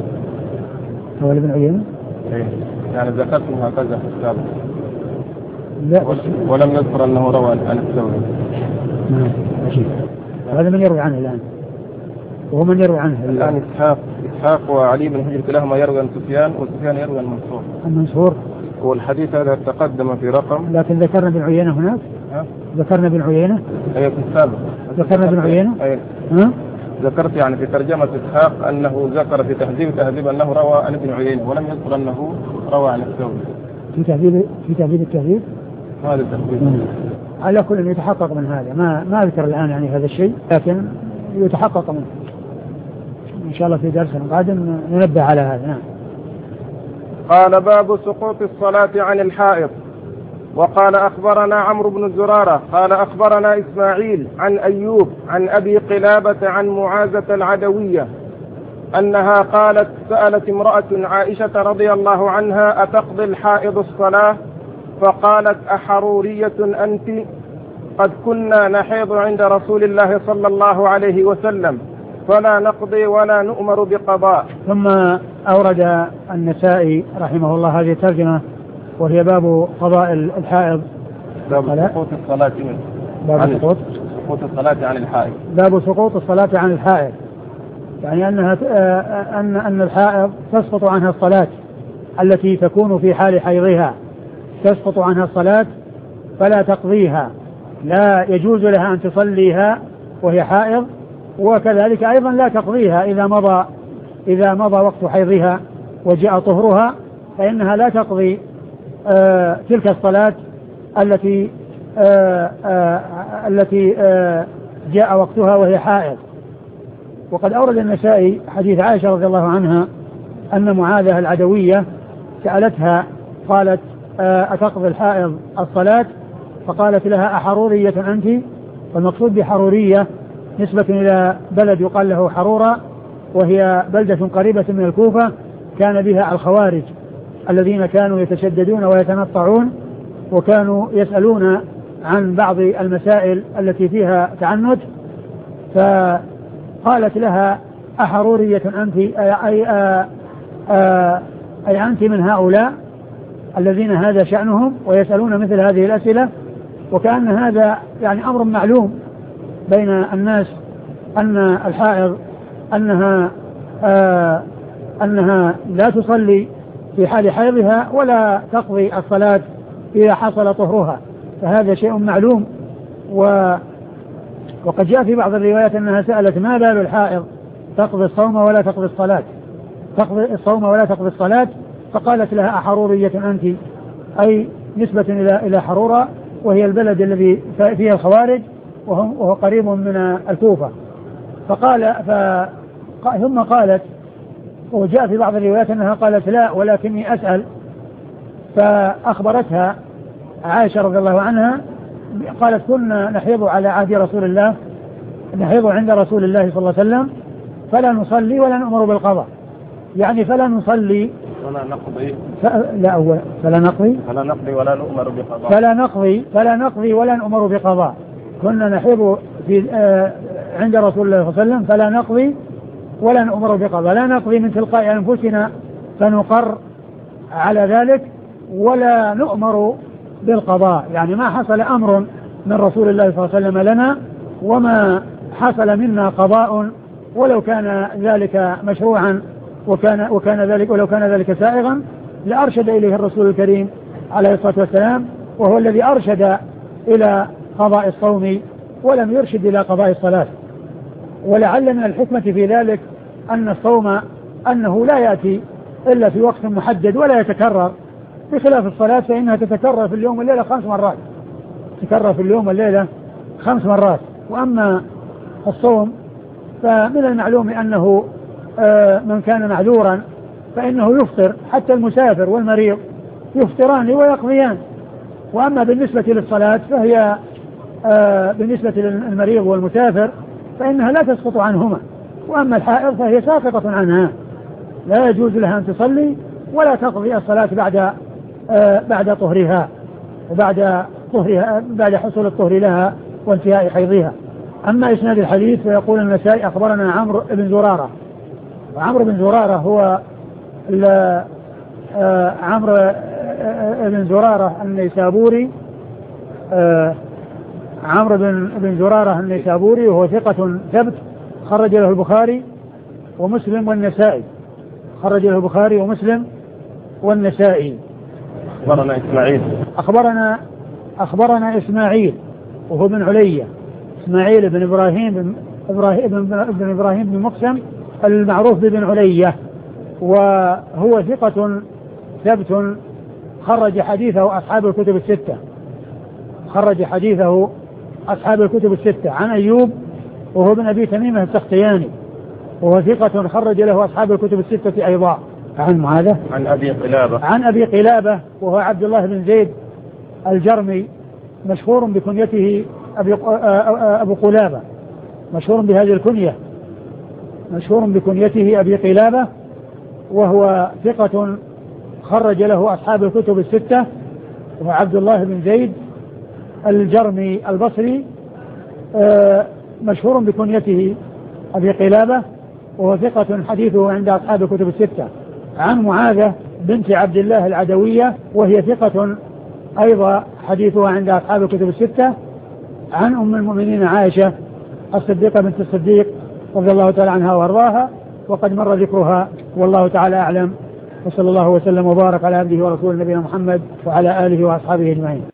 هو ابن عيينة؟ إيه، يعني ذكرتم هكذا في السابق. لا، ولم يذكر أنه روى عن الثوري. نعم. هذا من يروي عنه الآن، وهو من يروي عنه الآن إسحاق إسحاق وعلي بن حجر كلاهما يروي عن سفيان، وسفيان يروي عن منصور. المنصور. والحديث هذا تقدم في رقم. لكن ذكرنا ابن عيينة هناك. ها؟ ذكرنا ابن عيينة. أي في السابق. ذكرنا ابن عيينة. أي. ها؟ ذكرت يعني في ترجمة إسحاق أنه ذكر في تهذيب تهذيب أنه روى عن ابن عيينة، ولم يذكر أنه روى عن الثوري. في تهذيب في تهذيب التهذيب. هذا التهذيب. على كل يتحقق من هذا، ما ما أذكر الآن يعني هذا الشيء، لكن يتحقق منه إن شاء الله في درس قادم ننبه على هذا. نعم. قال باب سقوط الصلاة عن الحائض. وقال أخبرنا عمرو بن زرارة قال أخبرنا إسماعيل عن أيوب عن أبي قلابة عن معاذة العدوية أنها قالت سألت امرأة عائشة رضي الله عنها أتقضي الحائض الصلاة؟ فقالت أحرورية أنت؟ قد كنا نحيض عند رسول الله صلى الله عليه وسلم فلا نقضي ولا نؤمر بقضاء. ثم أورد النسائي رحمه الله هذه الترجمة، وهي باب قضاء الحائض. باب سقوط الصلاة باب سقوط سقوط الصلاة عن الحائض. باب سقوط الصلاة عن الحائض. يعني أنها أن أن الحائض تسقط عنها الصلاة التي تكون في حال حيضها، تسقط عنها الصلاة فلا تقضيها، لا يجوز لها أن تصليها وهي حائض، وكذلك أيضا لا تقضيها إذا مضى إذا مضى وقت حيضها وجاء طهرها، فإنها لا تقضي آه تلك الصلاة التي آه آه التي آه جاء وقتها وهي حائض. وقد أورد النسائي حديث عائشة رضي الله عنها أن معاذة العدوية سألتها قالت آه أتقضي الحائض الصلاة؟ فقالت لها أحرورية أنت؟ والمقصود بحرورية نسبة إلى بلد يقال له حرورة، وهي بلدة قريبة من الكوفة كان بها الخوارج الذين كانوا يتشددون ويتنطعون، وكانوا يسألون عن بعض المسائل التي فيها تعنت، فقالت لها أحرورية أنت؟ أي, أي, أي, أي أنت من هؤلاء الذين هذا شأنهم ويسألون مثل هذه الأسئلة؟ وكأن هذا يعني أمر معلوم بين الناس أن الحائض أنها آه أنها لا تصلي في حال حيضها ولا تقضي الصلاة إذا حصل طهرها، فهذا شيء معلوم. و وقد جاء في بعض الروايات أنها سألت ما بال الحائض تقضي الصوم ولا تقضي الصلاة تقضي الصوم ولا تقضي الصلاة فقالت لها أحرورية أنت؟ أي نسبة إلى إلى حرورة، وهي البلد الذي فيها الخوارج وهو قريب من الكوفة. فقال ف... ثم قالت، وجاء في بعض الروايات أنها قالت لا ولكني أسأل، فأخبرتها عائشة رضي الله عنها قالت كنا نحيض على عهد رسول الله، نحيض عند رسول الله صلى الله عليه وسلم فلا نصلي ولا نؤمر بالقضاء، يعني فلا نصلي ولا نقضي ف... لا أول فلا نقضي فلا نقضي ولا نؤمر بقضاء فلا نقضي فلا نقضي ولا نؤمر بقضاء كنا نحيض في آه عند رسول الله صلى الله عليه وسلم فلا نقضي ولا نؤمر بقضاء، لا نقضي من تلقاء أنفسنا فنقر على ذلك ولا نؤمر بالقضاء، يعني ما حصل أمر من رسول الله صلى الله عليه وسلم لنا وما حصل منا قضاء ولو كان ذلك مشروعا وكان وكان ذلك ولو كان ذلك سائغا لأرشد إليه الرسول الكريم عليه الصلاة والسلام، وهو الذي أرشد إلى قضاء الصوم ولم يرشد إلى قضاء الصلاة. ولعل من الحكمة في ذلك أن الصوم أنه لا يأتي إلا في وقت محدد ولا يتكرر، بخلاف الصلاة فإنها تتكرر في اليوم والليلة خمس مرات تتكرر في اليوم والليلة خمس مرات. وأما الصوم فمن المعلوم أنه من كان معذورا فإنه يفطر، حتى المسافر والمريض يفطران ويقضيان. وأما بالنسبة للصلاة فهي بالنسبة للمريض والمسافر فإنها لا تسقط عنهما، وأما الحائض فهي ساقطة عنها، لا يجوز لها أن تصلي ولا تقضي الصلاة بعد بعد طهرها وبعد طهرها بعد حصول الطهر لها وانتهاء حيضها. أما إسناد الحديث فيقول النسائي أخبرنا عمرو بن زرارة، وعمرو بن زرارة هو عمرو بن زرارة النيسابوري، عمرو بن زرارة النيسابوري وهو ثقة ثبت خرج له البخاري ومسلم والنسائي، خرج له البخاري ومسلم والنسائي. أخبرنا إسماعيل أخبرنا أخبرنا إسماعيل وهو بن علية، إسماعيل بن إبراهيم بن إبراهيم بن إبراهيم بن مقسم المعروف بن علية، وهو ثقة ثبت خرج حديثه أصحاب الكتب الستة، خرج حديثه أصحاب الكتب الستة عن أيوب وهو ابن أبي تميمة السختياني، وهو ثقة خرج له أصحاب الكتب الستة أيضا. عن معاذ عن أبي قلابة عن أبي قلابة وهو عبد الله بن زيد الجرمي، مشهور بكنيته أبي أبو قلابة، مشهور بهذه الكنية، مشهور بكنيته أبي قلابة، وهو ثقة خرج له أصحاب الكتب الستة، وهو عبد الله بن زيد الجرمي البصري، مشهور بكنيته أبي قلابة، وهو ثقة حديثه عند أصحاب الكتب الستة. عن معاذة بنت عبد الله العدوية وهي ثقة أيضا حديثها عند أصحاب الكتب الستة. عن أم المؤمنين عائشة الصديقة بنت الصديق رضي الله تعالى عنها وارضاها، وقد مر ذكرها والله تعالى أعلم. وصلى الله وسلم وبارك على عبده ورسوله نبينا محمد وعلى آله وأصحابه أجمعين.